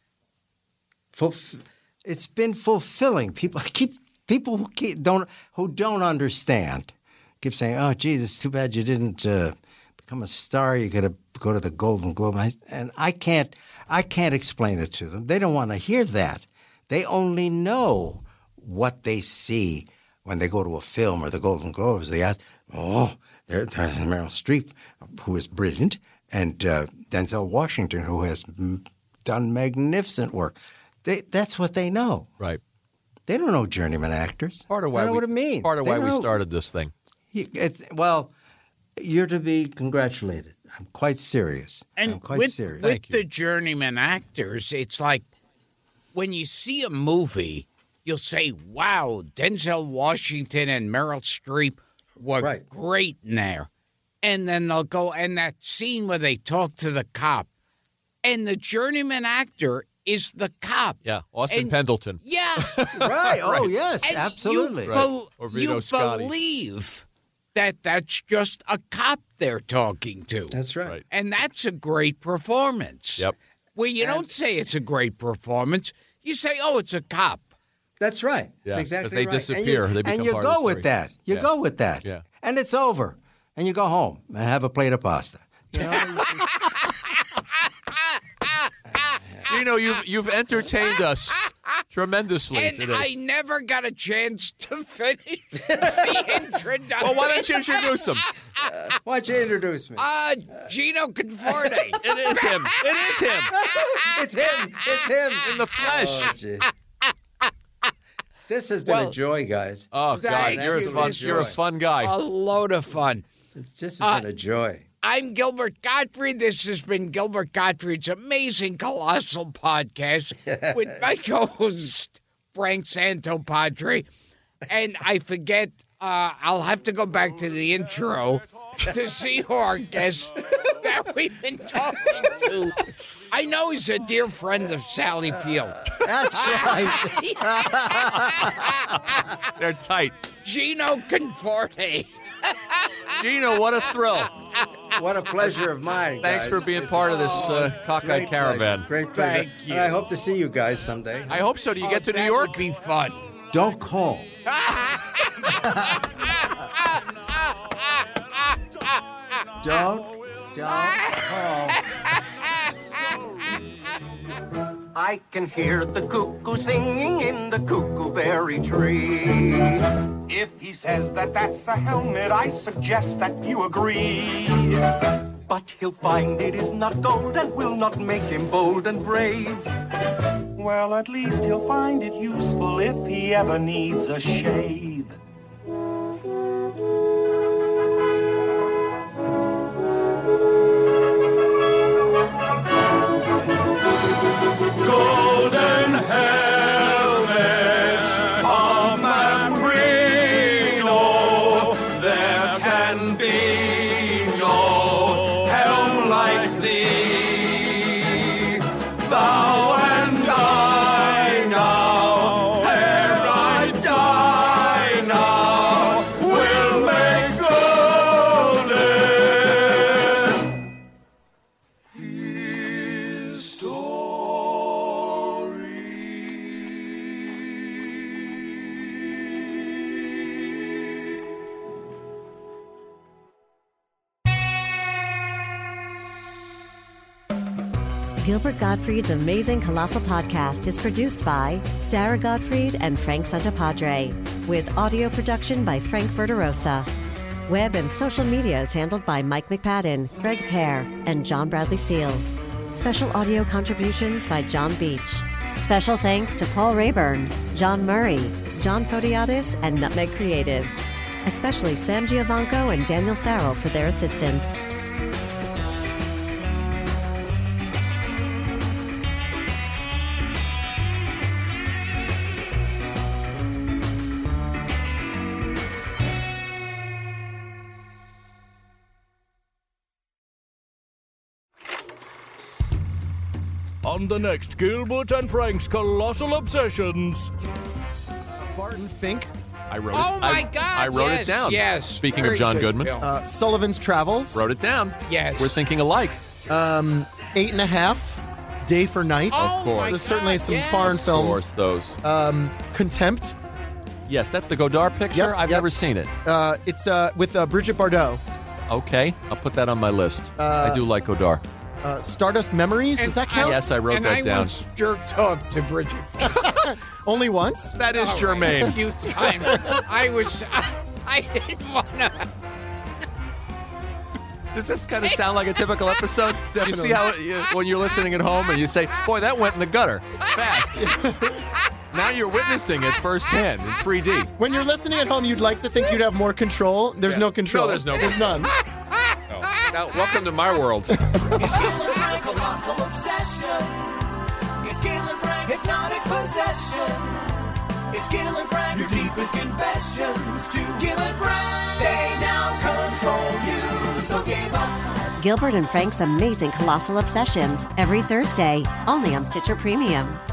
fulfilling. People who don't understand keep saying, "Oh, geez, it's too bad you didn't become a star. You could have go to the Golden Globe." And I can't explain it to them. They don't want to hear that. They only know what they see when they go to a film or the Golden Globes. They ask, "Oh, there's Meryl Streep, who is brilliant, and Denzel Washington, who has done magnificent work." That's what they know. Right. They don't know journeyman actors. Part of why they don't know what it means. Part of They why don't we know. started this thing. You're to be congratulated. I'm quite serious. And I'm quite with serious. the journeyman actors, it's like when you see a movie, you'll say, "Wow, Denzel Washington and Meryl Streep were great in there." And then they'll go, and that scene where they talk to the cop, and the journeyman actor is the cop. Yeah, Austin And- Pendleton. Yeah. Right. Oh, yes, And absolutely. You, Right. Or Vito you Scotti. believe that's just a cop they're talking to. That's right. Right. And that's a great performance. Yep. Well, you don't say it's a great performance. You say, oh, it's a cop. That's right. Yeah, That's exactly 'cause they right. disappear. They become and you part of go the with story. that. You Yeah. go with that. Yeah. And it's over. And you go home and have a plate of pasta. You know? Gino, you've entertained us tremendously And today. I never got a chance to finish the introduction. Well, why don't you introduce him? Why don't you introduce me? Gino Conforti. It is him. It is him It's him. It's him. in the flesh. Oh, gee. This has been a joy, guys. Oh, God, Thank you're you. a fun. Joy. You're a fun guy. A load of fun. This has been a joy. I'm Gilbert Gottfried. This has been Gilbert Gottfried's amazing, colossal podcast with my co-host, Frank Santopadre. And I forget, I'll have to go back to the intro to see who our guest that we've been talking to. I know he's a dear friend of Sally Field. That's right. They're tight. Gino Conforti. Gino, what a thrill. What a pleasure of mine. Thanks guys. for being It's part a of this cockeyed great caravan. pleasure. Great pleasure. Thank you. And I hope to see you guys someday. I hope so. Do you get to New That York? would be fun. Don't call. Don't call. I can hear the cuckoo singing in the cuckoo-berry tree. If he says that that's a helmet, I suggest that you agree. But he'll find it is not gold and will not make him bold and brave. Well, at least he'll find it useful if he ever needs a shave. Golden helmet of Mambrino, there can be no helm like thee. Thou and I now, ere I die now, will make golden his story. Gilbert Gottfried's Amazing Colossal Podcast is produced by Dara Gottfried and Frank Santopadre, with audio production by Frank Verderosa. Web and social media is handled by Mike McPadden, Greg Pear, and John Bradley Seals. Special audio contributions by John Beach. Special thanks to Paul Rayburn, John Murray, John Photiadis, and Nutmeg Creative. Especially Sam Giovanco and Daniel Farrell for their assistance. On the next Gilbert and Frank's Colossal Obsessions. Barton Fink, I wrote Oh, it. my God. I wrote yes, it down. Yes. Speaking Very of John good Goodman, film. Sullivan's Travels, wrote it down. Yes. We're thinking alike. 8.5, Day for Night. Oh, course. my There's certainly God, some yes. foreign Of course, films. those. Contempt. Yes, that's the Godard picture. Yep, I've yep. never seen it. It's with Bridget Bardot. Okay, I'll put that on my list. I do like Godard. Stardust Memories. Does that count? Yes, I wrote and that I down. once jerked off to Bridget. Only once? That is All right, germane. a few times. I didn't want to. Does this kind of sound like a typical episode? You see how when you're listening at home and you say, "Boy, that went in the gutter fast." Now you're witnessing it firsthand in 3D. When you're listening at home, you'd like to think you'd have more control. There's no control. No, there's no There's none. Now, welcome to my world. It's Gil and Frank, Colossal Obsession. It's Gil and Frank, Hypnotic Possessions. It's Gil and Frank, your deepest confessions to Gil and Frank. They now control you, so give up. Gilbert and Frank's Amazing Colossal Obsessions, every Thursday, only on Stitcher Premium.